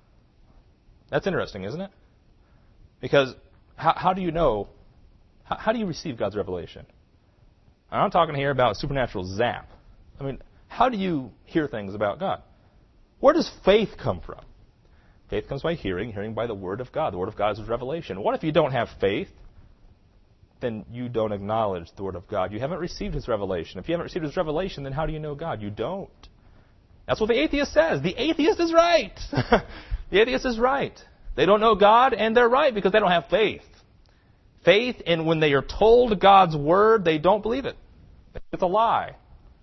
That's interesting, isn't it? Because how, how do you know, how, how do you receive God's revelation? I'm not talking here about supernatural zap. I mean, how do you hear things about God? Where does faith come from? Faith comes by hearing, hearing by the Word of God. The Word of God is His revelation. What if you don't have faith? Then you don't acknowledge the Word of God. You haven't received His revelation. If you haven't received His revelation, then how do you know God? You don't. That's what the atheist says. The atheist is right. The atheist is right. They don't know God, and they're right because they don't have faith. Faith, and when they are told God's Word, they don't believe it. It's a lie.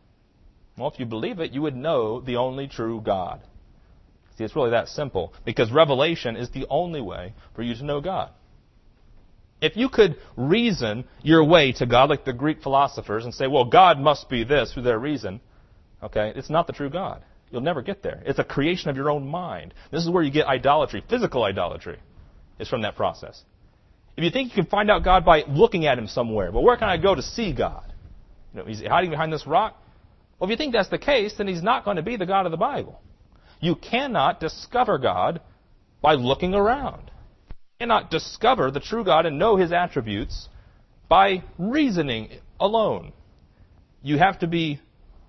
Well, if you believe it, you would know the only true God. See, it's really that simple, because revelation is the only way for you to know God. If you could reason your way to God like the Greek philosophers and say, well, God must be this through their reason, okay, it's not the true God. You'll never get there. It's a creation of your own mind. This is where you get idolatry, physical idolatry, is from that process. If you think you can find out God by looking at Him somewhere, well, where can I go to see God? You know, He's hiding behind this rock? Well, if you think that's the case, then He's not going to be the God of the Bible. You cannot discover God by looking around. You cannot discover the true God and know His attributes by reasoning alone. You have to be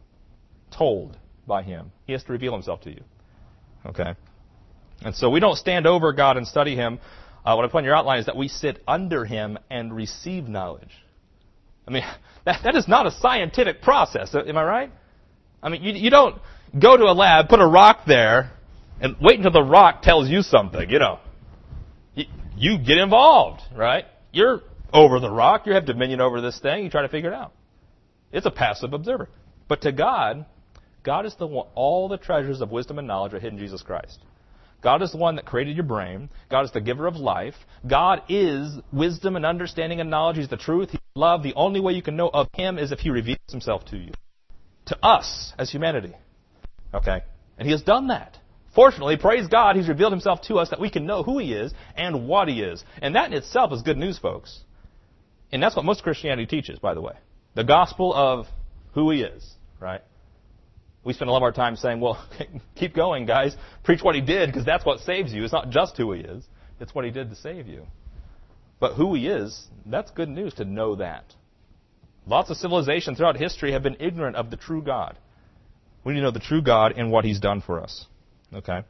told by Him. He has to reveal Himself to you. Okay? And so we don't stand over God and study Him. Uh, what I put in your outline is that we sit under Him and receive knowledge. I mean, that, that is not a scientific process. Am I right? I mean, you, you don't go to a lab, put a rock there, and wait until the rock tells you something, you know. You, you get involved, right? You're over the rock. You have dominion over this thing. You try to figure it out. It's a passive observer. But to God, God is the one, all the treasures of wisdom and knowledge are hidden in Jesus Christ. God is the one that created your brain. God is the giver of life. God is wisdom and understanding and knowledge. He's the truth. He's love. The only way you can know of Him is if He reveals Himself to you. To us as humanity. Okay? And He has done that. Fortunately, praise God, He's revealed Himself to us that we can know who He is and what He is. And that in itself is good news, folks. And that's what most Christianity teaches, by the way. The gospel of who He is, right? We spend a lot of our time saying, well, keep going, guys. Preach what He did, because that's what saves you. It's not just who He is. It's what He did to save you. But who He is, that's good news to know that. Lots of civilizations throughout history have been ignorant of the true God. We need to know the true God and what He's done for us. Okay?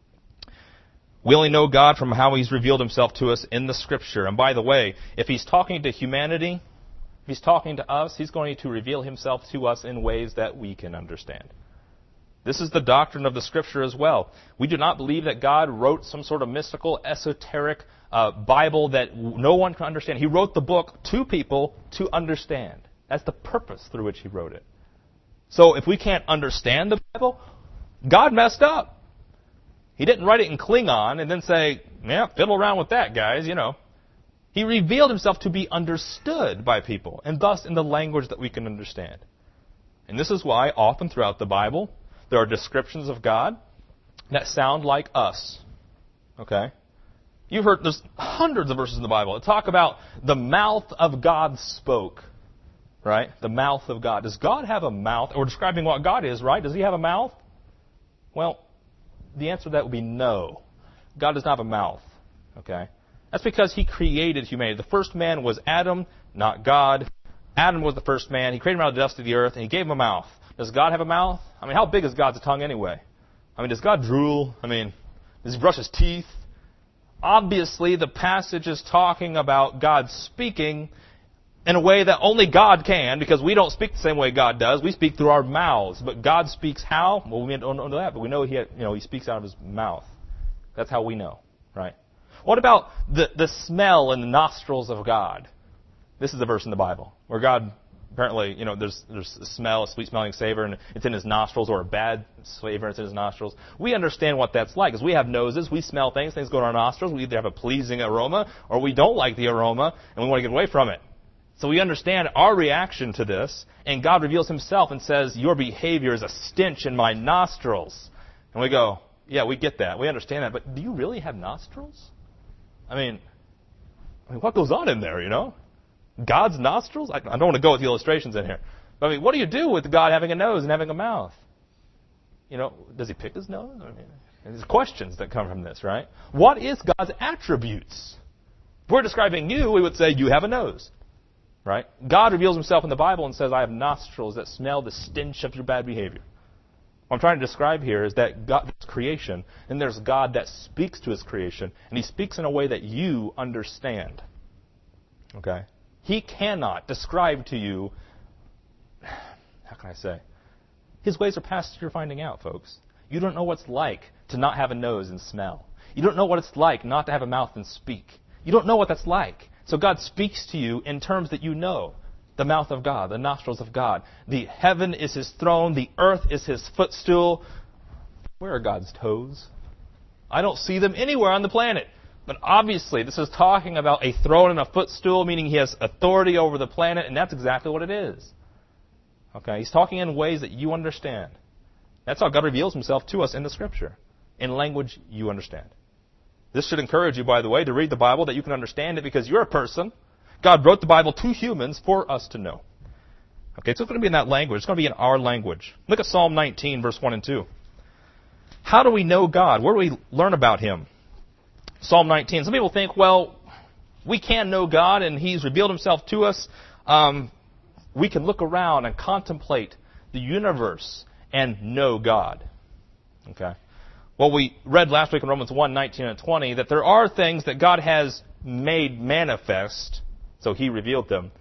We only know God from how He's revealed Himself to us in the Scripture. And by the way, if He's talking to humanity, if He's talking to us, He's going to reveal Himself to us in ways that we can understand. This is the doctrine of the Scripture as well. We do not believe that God wrote some sort of mystical, esoteric uh, Bible that no one can understand. He wrote the book to people to understand. That's the purpose through which He wrote it. So if we can't understand the Bible, God messed up. He didn't write it in Klingon and then say, yeah, fiddle around with that, guys, you know. He revealed Himself to be understood by people, and thus in the language that we can understand. And this is why often throughout the Bible, there are descriptions of God that sound like us. Okay? You've heard, there's hundreds of verses in the Bible that talk about the mouth of God spoke. Right? The mouth of God. Does God have a mouth? We're describing what God is, right? Does He have a mouth? Well, the answer to that would be no. God does not have a mouth. Okay? That's because He created humanity. The first man was Adam, not God. Adam was the first man. He created him out of the dust of the earth, and He gave him a mouth. Does God have a mouth? I mean, how big is God's tongue anyway? I mean, does God drool? I mean, does He brush His teeth? Obviously, the passage is talking about God speaking in a way that only God can, because we don't speak the same way God does. We speak through our mouths. But God speaks how? Well, we don't know that, but we know He, had, you know, He speaks out of His mouth. That's how we know, right? What about the, the smell and the nostrils of God? This is a verse in the Bible where God apparently, you know, there's there's a smell, a sweet-smelling savor, and it's in His nostrils, or a bad savor, and it's in His nostrils. We understand what that's like, because we have noses, we smell things, things go in our nostrils. We either have a pleasing aroma, or we don't like the aroma, and we want to get away from it. So we understand our reaction to this, and God reveals Himself and says, your behavior is a stench in my nostrils. And we go, yeah, we get that. We understand that. But do you really have nostrils? I mean, I mean, what goes on in there, you know? God's nostrils? I, I don't want to go with the illustrations in here. But I mean, what do you do with God having a nose and having a mouth? You know, does he pick his nose? I mean, there's questions that come from this, right? What is God's attributes? If we're describing you, we would say you have a nose, right? God reveals himself in the Bible and says, I have nostrils that smell the stench of your bad behavior. What I'm trying to describe here is that God is creation, and there's God that speaks to his creation, and he speaks in a way that you understand. Okay? He cannot describe to you, how can I say? His ways are past your finding out, folks. You don't know what it's like to not have a nose and smell. You don't know what it's like not to have a mouth and speak. You don't know what that's like. So God speaks to you in terms that you know. The mouth of God, the nostrils of God. The heaven is his throne. The earth is his footstool. Where are God's toes? I don't see them anywhere on the planet. But obviously, this is talking about a throne and a footstool, meaning he has authority over the planet, and that's exactly what it is. Okay, he's talking in ways that you understand. That's how God reveals himself to us in the Scripture, in language you understand. This should encourage you, by the way, to read the Bible, that you can understand it, because you're a person. God wrote the Bible to humans for us to know. Okay, so it's going to be in that language. It's going to be in our language. Look at Psalm nineteen, verse one and two. How do we know God? Where do we learn about him? Psalm nineteen. Some people think, well, we can know God and he's revealed himself to us. Um, we can look around and contemplate the universe and know God. Okay. Well, we read last week in Romans one, nineteen and twenty that there are things that God has made manifest, so he revealed them,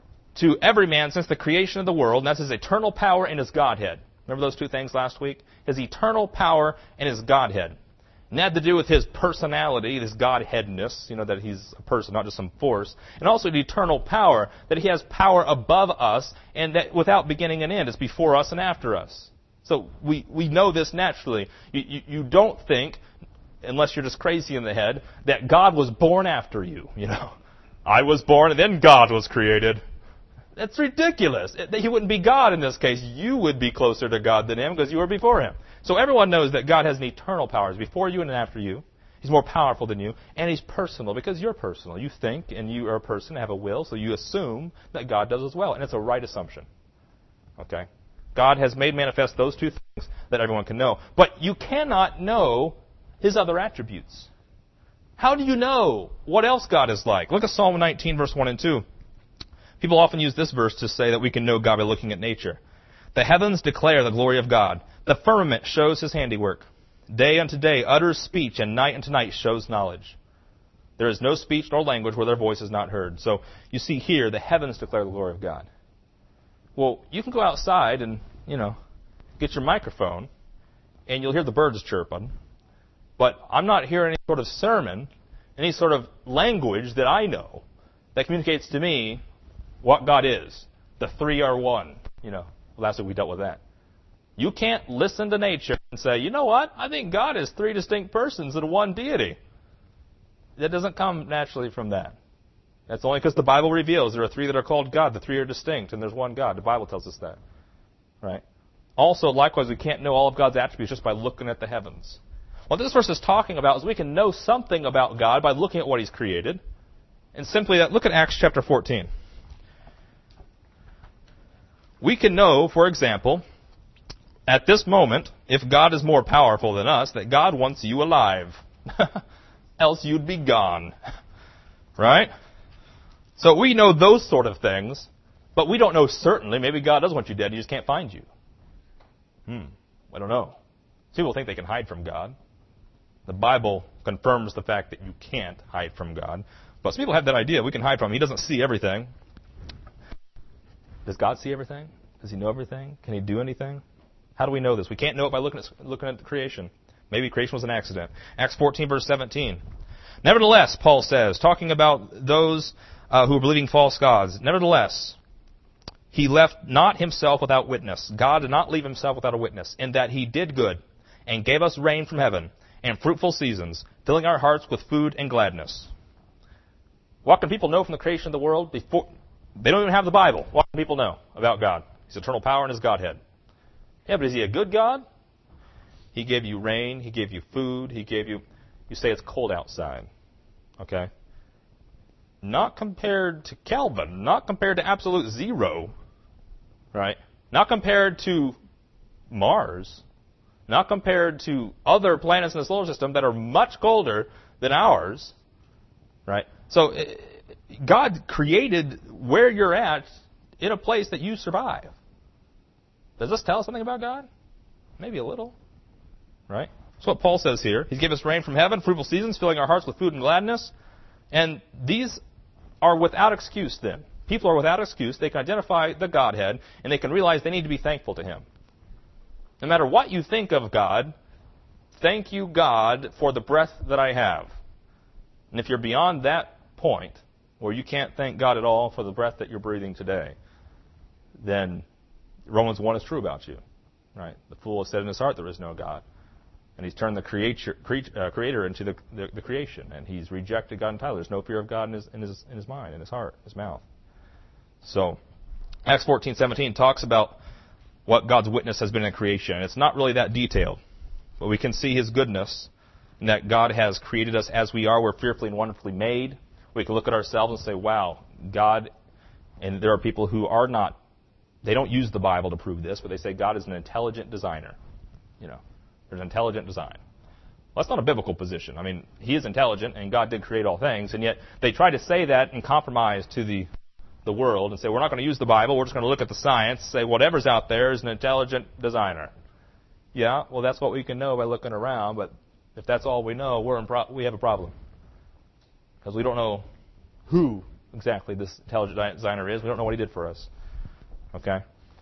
to every man since the creation of the world, and that's his eternal power and his Godhead. Remember those two things last week? His eternal power and his Godhead. And that had to do with his personality, his Godheadness, you know, that he's a person, not just some force. And also the eternal power, that he has power above us, and that without beginning and end, it's before us and after us. So we, we know this naturally. You, you, you don't think, unless you're just crazy in the head, that God was born after you, you know. I was born and then God was created. That's ridiculous. He wouldn't be God in this case. You would be closer to God than him because you were before him. So everyone knows that God has an eternal power. He's before you and after you. He's more powerful than you. And he's personal because you're personal. You think and you are a person, have a will, so you assume that God does as well. And it's a right assumption. Okay? God has made manifest those two things that everyone can know. But you cannot know his other attributes. How do you know what else God is like? Look at Psalm nineteen, verse one and two. People often use this verse to say that we can know God by looking at nature. The heavens declare the glory of God. The firmament shows his handiwork. Day unto day utters speech, and night unto night shows knowledge. There is no speech nor language where their voice is not heard. So you see here, the heavens declare the glory of God. Well, you can go outside and, you know, get your microphone, and you'll hear the birds chirping. But I'm not hearing any sort of sermon, any sort of language that I know that communicates to me what God is. The three are one. You know, last week we dealt with that. You can't listen to nature and say, you know what? I think God is three distinct persons in one deity. That doesn't come naturally from that. That's only because the Bible reveals there are three that are called God. The three are distinct, and there's one God. The Bible tells us that. Right? Also, likewise, we can't know all of God's attributes just by looking at the heavens. What this verse is talking about is we can know something about God by looking at what he's created. And simply that, look at Acts chapter fourteen. We can know, for example, at this moment, if God is more powerful than us, that God wants you alive. Else you'd be gone. Right? So we know those sort of things, but we don't know certainly. Maybe God does want you dead, he just can't find you. Hmm, I don't know. Some people think they can hide from God. The Bible confirms the fact that you can't hide from God. But some people have that idea. We can hide from him. He doesn't see everything. Does God see everything? Does he know everything? Can he do anything? How do we know this? We can't know it by looking at, looking at the creation. Maybe creation was an accident. Acts fourteen, verse seventeen. Nevertheless, Paul says, talking about those uh, who are believing false gods, nevertheless, he left not himself without witness. God did not leave himself without a witness, in that he did good and gave us rain from heaven and fruitful seasons, filling our hearts with food and gladness. What can people know from the creation of the world before? They don't even have the Bible. What can people know about God? His eternal power and his Godhead. Yeah, but is he a good God? He gave you rain. He gave you food. He gave you, you say it's cold outside. Okay? Not compared to Kelvin. Not compared to absolute zero. Right? Not compared to Mars. Not compared to other planets in the solar system that are much colder than ours. Right? So, God created where you're at in a place that you survive. Does this tell us something about God? Maybe a little. Right? That's what Paul says here. He's given us rain from heaven, fruitful seasons, filling our hearts with food and gladness. And these are without excuse then. People are without excuse. They can identify the Godhead, and they can realize they need to be thankful to Him. No matter what you think of God, thank you, God, for the breath that I have. And if you're beyond that point, where you can't thank God at all for the breath that you're breathing today, then Romans one is true about you. Right? The fool has said in his heart there is no God. And he's turned the creator, uh, creator into the, the, the creation. And he's rejected God entirely. There's no fear of God in his, in his, in his mind, in his heart, his mouth. So, Acts fourteen seventeen talks about what God's witness has been in creation. And it's not really that detailed. But we can see His goodness in that God has created us as we are. We're fearfully and wonderfully made. We can look at ourselves and say, wow, God, and there are people who are not, they don't use the Bible to prove this, but they say God is an intelligent designer. You know, there's intelligent design. Well, that's not a biblical position. I mean, He is intelligent, and God did create all things, and yet they try to say that and compromise to the the world and say, we're not going to use the Bible, we're just going to look at the science, say whatever's out there is an intelligent designer. Yeah, well, that's what we can know by looking around, but if that's all we know, we're in pro- we have a problem. Because we don't know who exactly this intelligent designer is. We don't know what He did for us. Okay?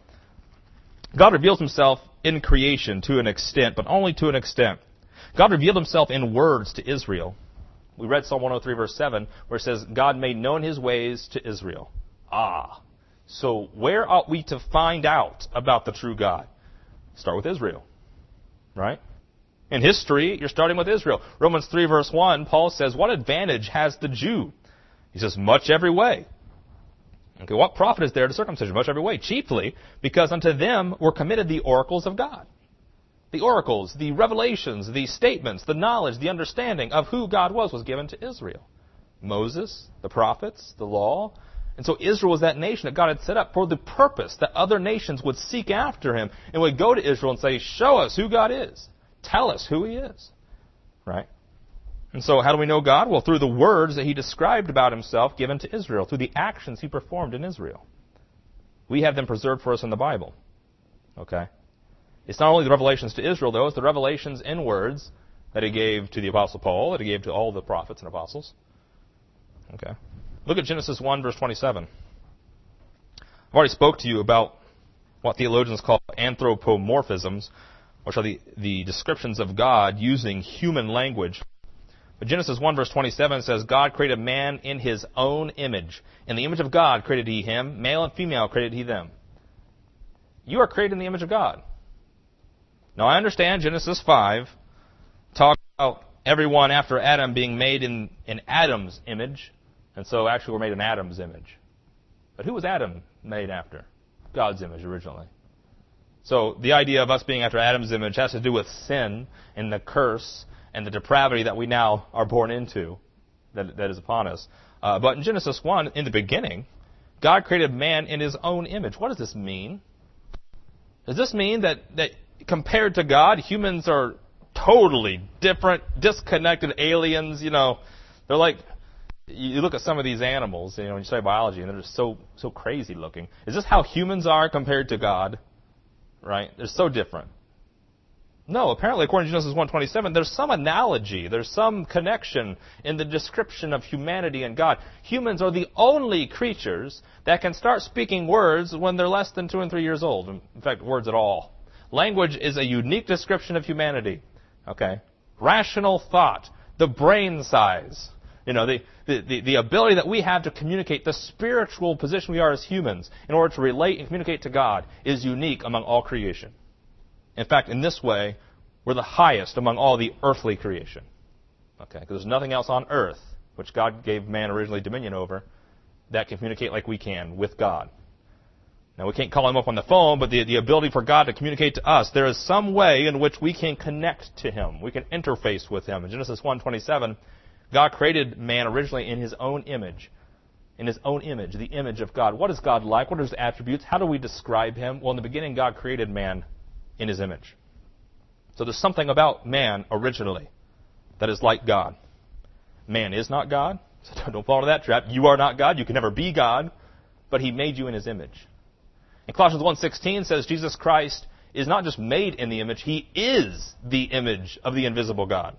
God reveals Himself in creation to an extent, but only to an extent. God revealed Himself in words to Israel. We read Psalm one oh three, verse seven, where it says, God made known His ways to Israel. Ah. So where ought we to find out about the true God? Start with Israel. Right? In history, you're starting with Israel. Romans three, verse one, Paul says, what advantage has the Jew? He says, much every way. Okay, what profit is there to circumcision? Much every way. Chiefly because unto them were committed the oracles of God. The oracles, the revelations, the statements, the knowledge, the understanding of who God was was given to Israel. Moses, the prophets, the law. And so Israel was that nation that God had set up for the purpose that other nations would seek after Him and would go to Israel and say, show us who God is. Tell us who He is. Right? And so how do we know God? Well, through the words that He described about Himself given to Israel, through the actions He performed in Israel. We have them preserved for us in the Bible. Okay? It's not only the revelations to Israel, though, it's the revelations in words that He gave to the Apostle Paul, that He gave to all the prophets and apostles. Okay? Look at Genesis one, verse twenty-seven. I've already spoke to you about what theologians call anthropomorphisms, which are the, the descriptions of God using human language. But Genesis one, verse twenty-seven says, God created man in His own image. In the image of God created He him. Male and female created He them. You are created in the image of God. Now, I understand Genesis five talks about everyone after Adam being made in, in Adam's image. And so, actually, we're made in Adam's image. But who was Adam made after? God's image originally. So, the idea of us being after Adam's image has to do with sin and the curse and the depravity that we now are born into, that, that is upon us. Uh, but in Genesis one, in the beginning, God created man in His own image. What does this mean? Does this mean that, that compared to God, humans are totally different, disconnected aliens? You know, they're like, you look at some of these animals, you know, when you study biology, and they're just so so crazy looking. Is this how humans are compared to God? Right? They're so different. No, apparently, according to Genesis one twenty-seven, there's some analogy, there's some connection in the description of humanity and God. Humans are the only creatures that can start speaking words when they're less than two and three years old. In fact, words at all. Language is a unique description of humanity. Okay? Rational thought, the brain size, you know, the, the, the, the ability that we have to communicate, the spiritual position we are as humans in order to relate and communicate to God is unique among all creation. In fact, in this way, we're the highest among all the earthly creation. Okay? Because there's nothing else on earth, which God gave man originally dominion over, that can communicate like we can with God. Now, we can't call him up on the phone, but the, the ability for God to communicate to us, there is some way in which we can connect to him. We can interface with him. In Genesis one twenty-seven, God created man originally in his own image. In his own image, the image of God. What is God like? What are his attributes? How do we describe him? Well, in the beginning, God created man in his image. So there's something about man originally that is like God. Man is not God. So don't fall into that trap. You are not God. You can never be God. But he made you in his image. And Colossians one sixteen says Jesus Christ is not just made in the image. He is the image of the invisible God.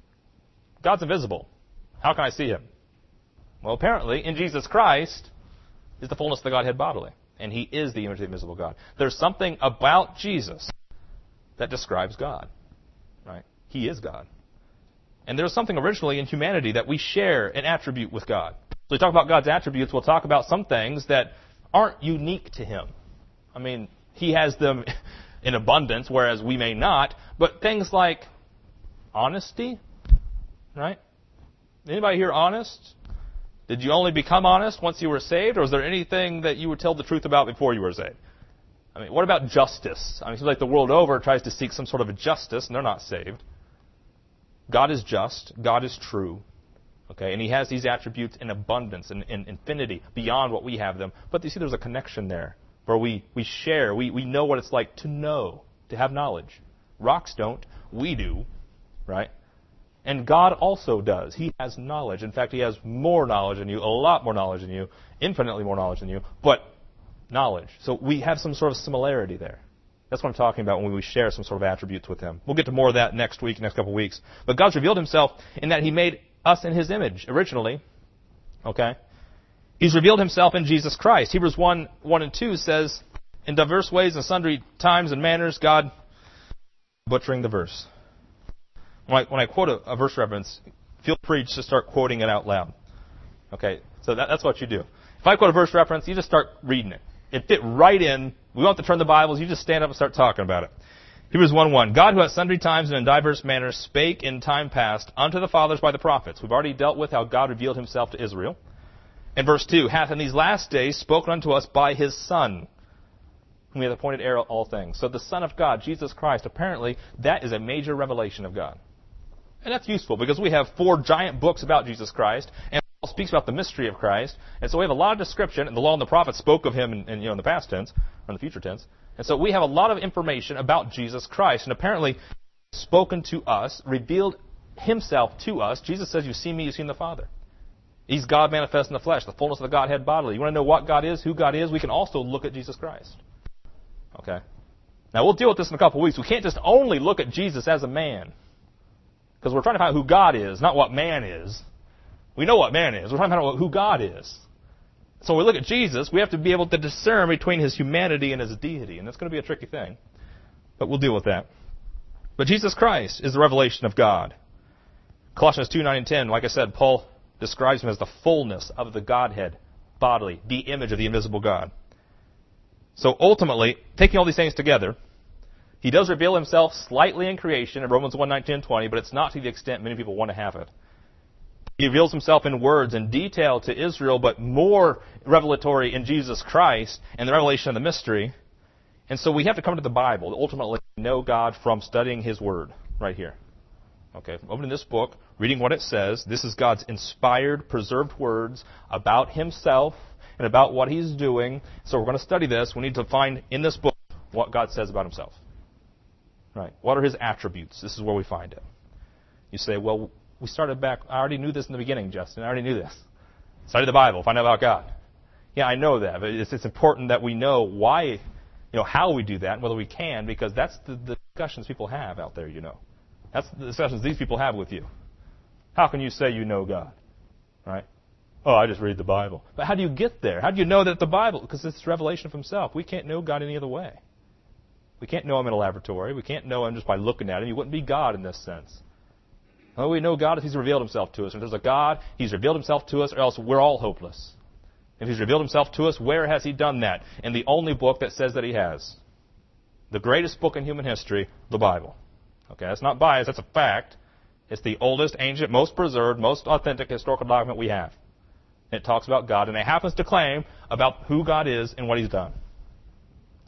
God's invisible. How can I see him? Well, apparently, in Jesus Christ is the fullness of the Godhead bodily. And he is the image of the invisible God. There's something about Jesus that describes God. Right? He is God. And there's something originally in humanity that we share an attribute with God. So we talk about God's attributes, we'll talk about some things that aren't unique to him. I mean, he has them in abundance, whereas we may not. But things like honesty, right? Anybody here honest? Did you only become honest once you were saved, or was there anything that you would tell the truth about before you were saved? I mean, what about justice? I mean, it seems like the world over tries to seek some sort of a justice, and they're not saved. God is just. God is true. Okay, and he has these attributes in abundance and in, in infinity beyond what we have them. But you see, there's a connection there where we, we share. We, we know what it's like to know, to have knowledge. Rocks don't. We do, right? And God also does. He has knowledge. In fact, he has more knowledge than you, a lot more knowledge than you, infinitely more knowledge than you, but knowledge. So we have some sort of similarity there. That's what I'm talking about when we share some sort of attributes with him. We'll get to more of that next week, next couple of weeks. But God's revealed himself in that he made us in his image originally. Okay? He's revealed himself in Jesus Christ. Hebrews one, one and two says, in diverse ways and sundry times and manners, God, butchering the verse. When I, when I quote a, a verse reference, feel free to start quoting it out loud. Okay? So that, that's what you do. If I quote a verse reference, you just start reading it. It fit right in. We don't have to turn the Bibles. You just stand up and start talking about it. Hebrews one one. God, who at sundry times and in diverse manners spake in time past unto the fathers by the prophets. We've already dealt with how God revealed himself to Israel. And verse two, hath in these last days spoken unto us by his Son, whom he hath appointed heir of all things. So the Son of God, Jesus Christ, apparently that is a major revelation of God. And that's useful because we have four giant books about Jesus Christ, and Paul speaks about the mystery of Christ, and so we have a lot of description, and the law and the prophets spoke of him in, in, you know, in the past tense, or in the future tense. And so we have a lot of information about Jesus Christ, and apparently spoken to us, revealed himself to us. Jesus says, you've seen me, you've seen the Father. He's God manifest in the flesh, the fullness of the Godhead bodily. You want to know what God is, who God is? We can also look at Jesus Christ. Okay? Now, we'll deal with this in a couple of weeks. We can't just only look at Jesus as a man, because we're trying to find out who God is, not what man is. We know what man is. We're trying to find out who God is. So when we look at Jesus, we have to be able to discern between his humanity and his deity. And that's going to be a tricky thing. But we'll deal with that. But Jesus Christ is the revelation of God. Colossians two, nine, and ten, like I said, Paul describes him as the fullness of the Godhead bodily, the image of the invisible God. So ultimately, taking all these things together, he does reveal himself slightly in creation in Romans one, nineteen, and twenty, but it's not to the extent many people want to have it. He reveals himself in words and detail to Israel, but more revelatory in Jesus Christ and the revelation of the mystery. And so we have to come to the Bible to ultimately know God from studying his word right here. Okay, opening this book, reading what it says. This is God's inspired, preserved words about himself and about what he's doing. So we're going to study this. We need to find in this book what God says about himself. Right? What are his attributes? This is where we find it. You say, well, we started back, I already knew this in the beginning, Justin. I already knew this. Study the Bible, find out about God. Yeah, I know that, but it's, it's important that we know why, you know, how we do that and whether we can, because that's the, the discussions people have out there, you know. That's the discussions these people have with you. How can you say you know God? Right? Oh, I just read the Bible. But how do you get there? How do you know that the Bible, because it's revelation of himself. We can't know God any other way. We can't know him in a laboratory. We can't know him just by looking at him. He wouldn't be God in this sense. Well, we know God if he's revealed himself to us. If there's a God, he's revealed himself to us, or else we're all hopeless. If he's revealed himself to us, where has he done that? In the only book that says that he has. The greatest book in human history, the Bible. Okay, that's not bias, that's a fact. It's the oldest, ancient, most preserved, most authentic historical document we have. And it talks about God, and it happens to claim about who God is and what he's done.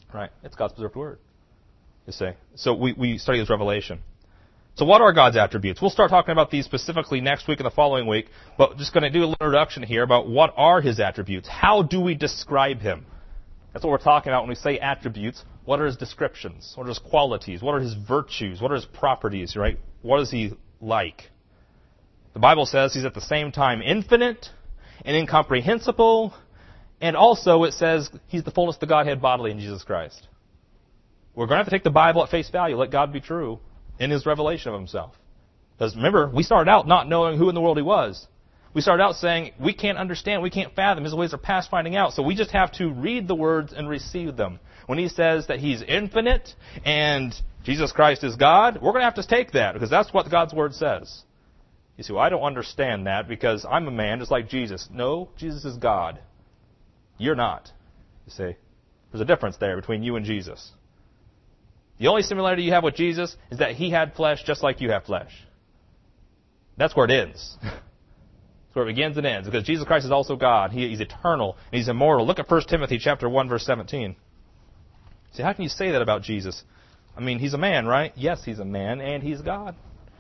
Right? It's God's preserved word. You see. So we, we study His revelation. So what are God's attributes? We'll start talking about these specifically next week and the following week, but just going to do a little introduction here about what are His attributes. How do we describe Him? That's what we're talking about when we say attributes. What are His descriptions? What are His qualities? What are His virtues? What are His properties, right? What is He like? The Bible says He's at the same time infinite and incomprehensible, and also it says He's the fullness of the Godhead bodily in Jesus Christ. We're going to have to take the Bible at face value, let God be true in His revelation of Himself. Because remember, we started out not knowing who in the world He was. We started out saying, we can't understand, we can't fathom, His ways are past finding out. So we just have to read the words and receive them. When He says that He's infinite and Jesus Christ is God, we're going to have to take that because that's what God's Word says. You see, well, I don't understand that because I'm a man just like Jesus. No, Jesus is God. You're not. You see, there's a difference there between you and Jesus. The only similarity you have with Jesus is that He had flesh just like you have flesh. That's where it ends. That's where it begins and ends. Because Jesus Christ is also God. He, he's eternal and He's immortal. Look at First Timothy chapter one, verse seventeen. See, how can you say that about Jesus? I mean, He's a man, right? Yes, He's a man and He's God.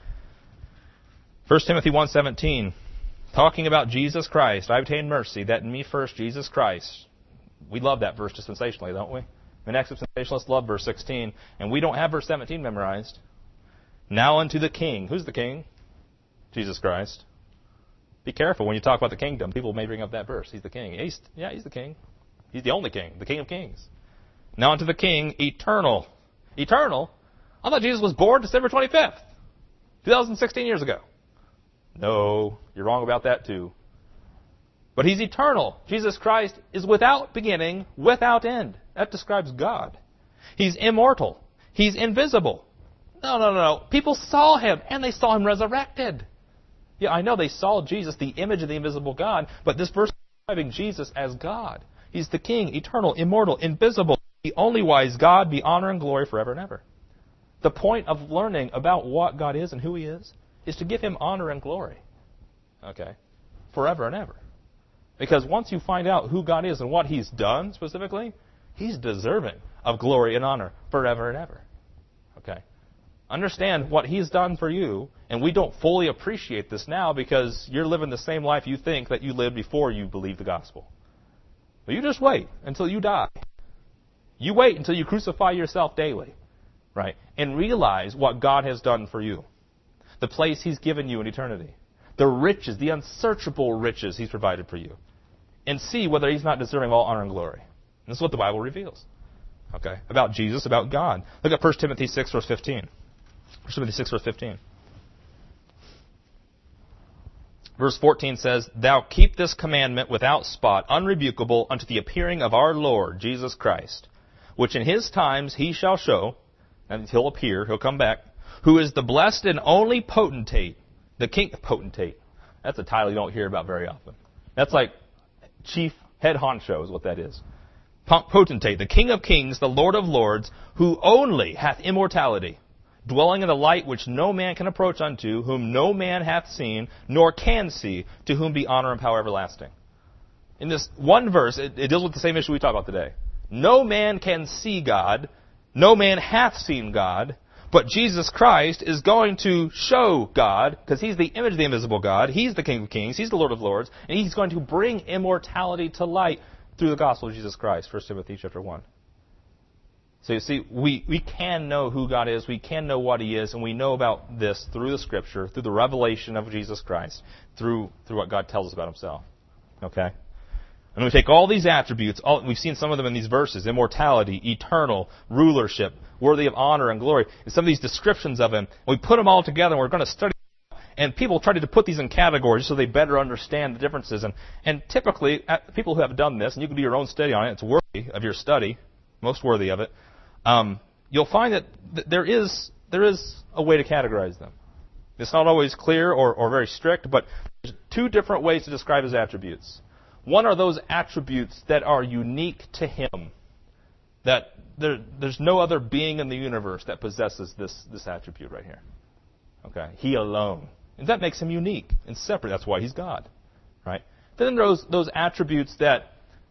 First Timothy one seventeen, talking about Jesus Christ. I obtained mercy that in me first Jesus Christ. We love that verse dispensationally, don't we? The next dispensationalists love verse sixteen, and we don't have verse seventeen memorized. Now unto the King. Who's the King? Jesus Christ. Be careful when you talk about the kingdom. People may bring up that verse. He's the King. He's, yeah, He's the King. He's the only King, the King of Kings. Now unto the King, eternal. Eternal? I thought Jesus was born December twenty-fifth, two thousand sixteen years ago. No, you're wrong about that too. But He's eternal. Jesus Christ is without beginning, without end. That describes God. He's immortal. He's invisible. No, no, no, no. People saw Him, and they saw Him resurrected. Yeah, I know they saw Jesus, the image of the invisible God, but this verse is describing Jesus as God. He's the King, eternal, immortal, invisible, the only wise God, be honor and glory forever and ever. The point of learning about what God is and who He is is to give Him honor and glory. Okay? Forever and ever. Because once you find out who God is and what He's done specifically, He's deserving of glory and honor forever and ever. Okay? Understand what He's done for you, and we don't fully appreciate this now because you're living the same life you think that you lived before you believed the gospel. But you just wait until you die. You wait until you crucify yourself daily, right? And realize what God has done for you. The place He's given you in eternity. The riches, the unsearchable riches He's provided for you. And see whether He's not deserving of all honor and glory. And this is what the Bible reveals. Okay? About Jesus, about God. Look at First Timothy six, verse fifteen. First Timothy six, verse fifteen. Verse fourteen says, Thou keep this commandment without spot, unrebukable, unto the appearing of our Lord Jesus Christ, which in His times He shall show, and He'll appear, He'll come back, who is the blessed and only potentate, the king, potentate. That's a title you don't hear about very often. That's like chief head honcho is what that is. Potentate, the King of kings, the Lord of lords, who only hath immortality, dwelling in the light which no man can approach unto, whom no man hath seen, nor can see, to whom be honor and power everlasting. In this one verse, it, it deals with the same issue we talk about today. No man can see God, no man hath seen God, but Jesus Christ is going to show God, because He's the image of the invisible God, He's the King of kings, He's the Lord of lords, and He's going to bring immortality to light through the gospel of Jesus Christ, First Timothy chapter one. So you see, we, we can know who God is, we can know what He is, and we know about this through the Scripture, through the revelation of Jesus Christ, through through what God tells us about Himself. Okay? And we take all these attributes, all, we've seen some of them in these verses, immortality, eternal, rulership, worthy of honor and glory, and some of these descriptions of Him, we put them all together and we're going to study. And people try to put these in categories so they better understand the differences. And, and typically, people who have done this, and you can do your own study on it, it's worthy of your study, most worthy of it, um, you'll find that th- there is there is a way to categorize them. It's not always clear or, or very strict, but there's two different ways to describe His attributes. One are those attributes that are unique to Him, that there, there's no other being in the universe that possesses this, this attribute right here. Okay, He alone. And that makes Him unique and separate. That's why He's God, right? Then those those attributes that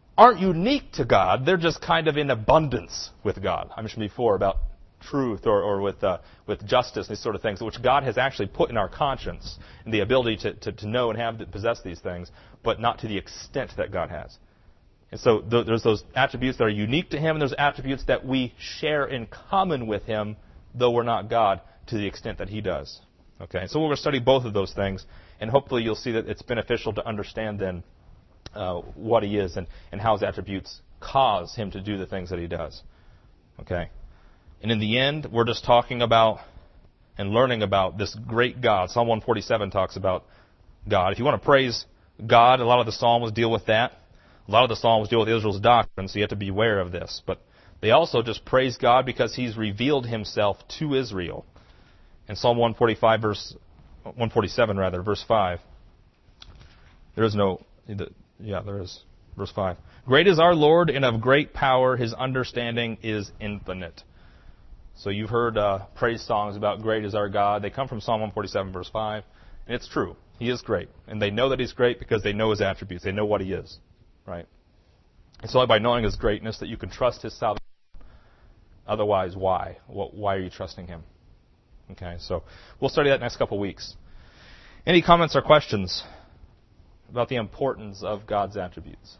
aren't unique to God. They're just kind of in abundance with God. I mentioned before about truth or, or with uh, with justice, these sort of things, which God has actually put in our conscience, and the ability to, to, to know and have to possess these things, but not to the extent that God has. And so th- there's those attributes that are unique to Him, and there's attributes that we share in common with Him, though we're not God, to the extent that He does. Okay, so we're going to study both of those things, and hopefully you'll see that it's beneficial to understand then uh, what He is and, and how His attributes cause Him to do the things that He does. Okay. And in the end, we're just talking about and learning about this great God. Psalm one forty-seven talks about God. If you want to praise God, a lot of the Psalms deal with that. A lot of the Psalms deal with Israel's doctrine, so you have to be aware of this. But they also just praise God because He's revealed Himself to Israel. In Psalm one forty-five, verse one forty-seven, rather, verse five, there is no, yeah, there is, verse five. Great is our Lord, and of great power. His understanding is infinite. So you've heard uh, praise songs about great is our God. They come from Psalm one forty-seven, verse five. And it's true. He is great. And they know that He's great because they know His attributes. They know what He is. Right? It's only by knowing His greatness that you can trust His salvation. Otherwise, why? Why are you trusting Him? Okay, so we'll study that next couple of weeks. Any comments or questions about the importance of God's attributes?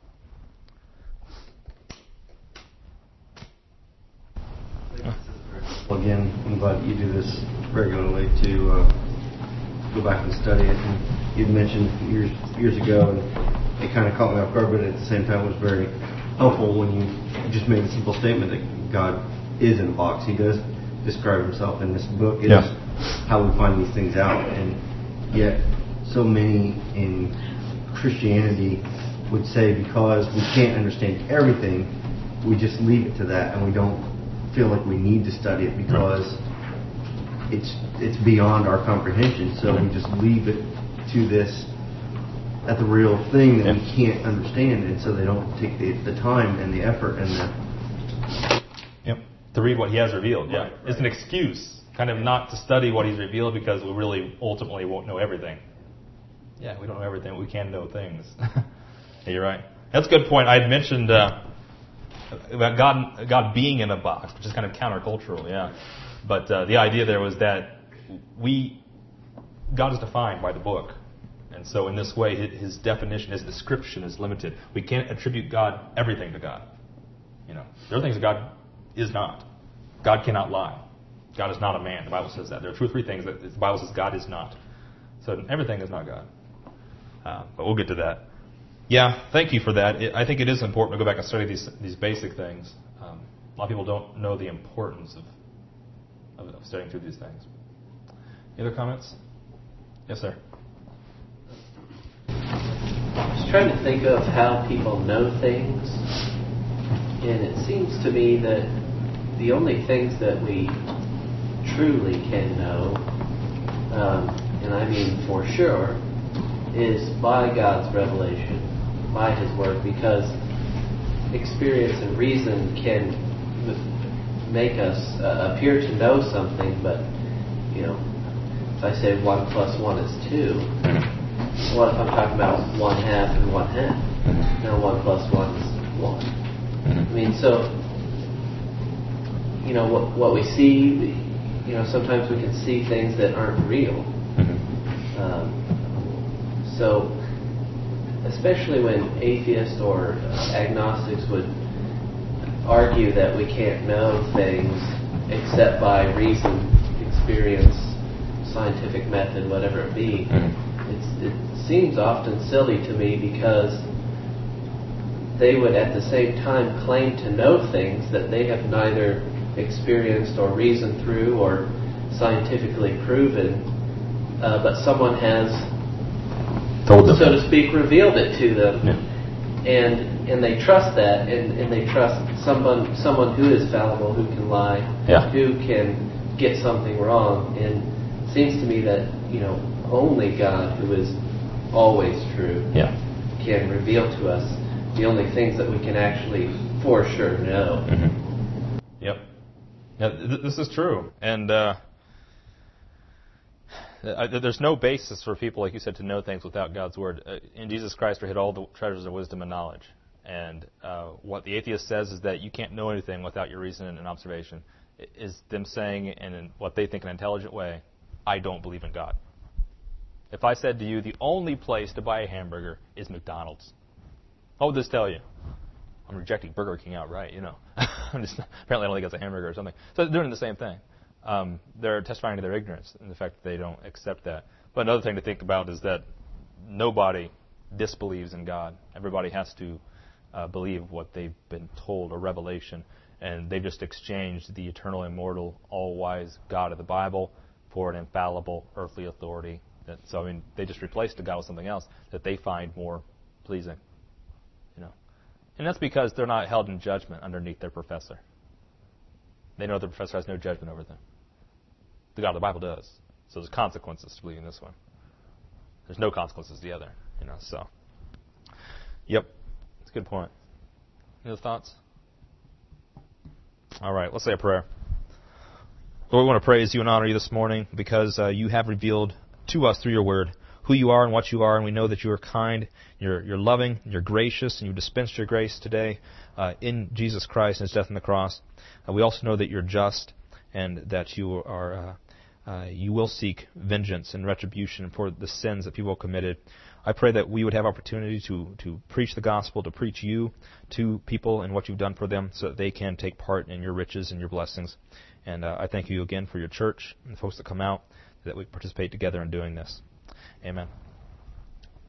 Again, I'm glad you do this regularly to uh, go back and study it. And you'd mentioned years years ago, and it kind of caught me off guard, but at the same time was very helpful when you just made a simple statement that God is in a box. He does describe Himself in this book. It's yeah. how we find these things out. And yet, so many in Christianity would say because we can't understand everything, we just leave it to that, and we don't feel like we need to study it because it's it's beyond our comprehension. So we just leave it to this at the real thing that we can't understand, and so they don't take the, the time and the effort and the yep. to read what He has revealed. Yeah, right, right. It's an excuse, kind of not to study what He's revealed because we really ultimately won't know everything. Yeah, we don't know everything, but we can know things. Yeah, you're right. That's a good point. I had mentioned uh, about God, God being in a box, which is kind of countercultural. Yeah, but uh, the idea there was that we, God is defined by the book. And so in this way, His definition, His description is limited. We can't attribute God everything to God. You know, there are things that God is not. God cannot lie. God is not a man. The Bible says that. There are two or three things that the Bible says God is not. So everything is not God. Uh, but we'll get to that. Yeah, thank you for that. It, I think it is important to go back and study these these basic things. Um, a lot of people don't know the importance of, of, of studying through these things. Any other comments? Yes, sir. I was trying to think of how people know things, and it seems to me that the only things that we truly can know, um, and I mean for sure, is by God's revelation, by His Word, because experience and reason can m- make us uh, appear to know something, but, you know, if I say one plus one is two, what if I'm talking about one half and one half? Now one plus one is one. I mean, so, you know, what, what we see, you know, sometimes we can see things that aren't real. Um, so, especially when atheists or agnostics would argue that we can't know things except by reason, experience, scientific method, whatever it be, it's, it seems often silly to me because they would at the same time claim to know things that they have neither experienced or reasoned through or scientifically proven, uh, but someone has, Told them. so to speak, revealed it to them. Yeah. And and they trust that, and, and they trust someone someone who is fallible, who can lie, Yeah. who can get something wrong. And it seems to me that, you know, only God, who is always true, Yeah. can reveal to us the only things that we can actually for sure know. Mm-hmm. Yep. Yeah, th- this is true. And uh, I, there's no basis for people, like you said, to know things without God's Word. Uh, in Jesus Christ are hid all the treasures of wisdom and knowledge. And uh, what the atheist says is that you can't know anything without your reason and observation. It is them saying in what they think an intelligent way, I don't believe in God. If I said to you, the only place to buy a hamburger is McDonald's, what would this tell you? I'm rejecting Burger King outright, you know. I'm just, apparently I don't think it's a hamburger or something. So they're doing the same thing. Um, they're testifying to their ignorance and the fact that they don't accept that. But another thing to think about is that nobody disbelieves in God. Everybody has to uh, believe what they've been told, or revelation. And they've just exchanged the eternal, immortal, all-wise God of the Bible for an infallible earthly authority. That, so, I mean, they just replaced the God with something else that they find more pleasing. You know, and that's because they're not held in judgment underneath their professor. They know the professor has no judgment over them. The God of the Bible does. So there's consequences to believing this one. There's no consequences to the other. You know, so. Yep, that's a good point. Any other thoughts? All right, let's say a prayer. Lord, we want to praise you and honor you this morning because uh, you have revealed to us through your word who you are and what you are, and we know that you are kind, you're, you're loving, you're gracious, and you dispensed your grace today uh, in Jesus Christ and his death on the cross. Uh, we also know that you're just and that you are uh, uh, you will seek vengeance and retribution for the sins that people have committed. I pray that we would have opportunity to, to preach the gospel, to preach you to people and what you've done for them so that they can take part in your riches and your blessings. And uh, I thank you again for your church and the folks that come out, that we participate together in doing this. Amen.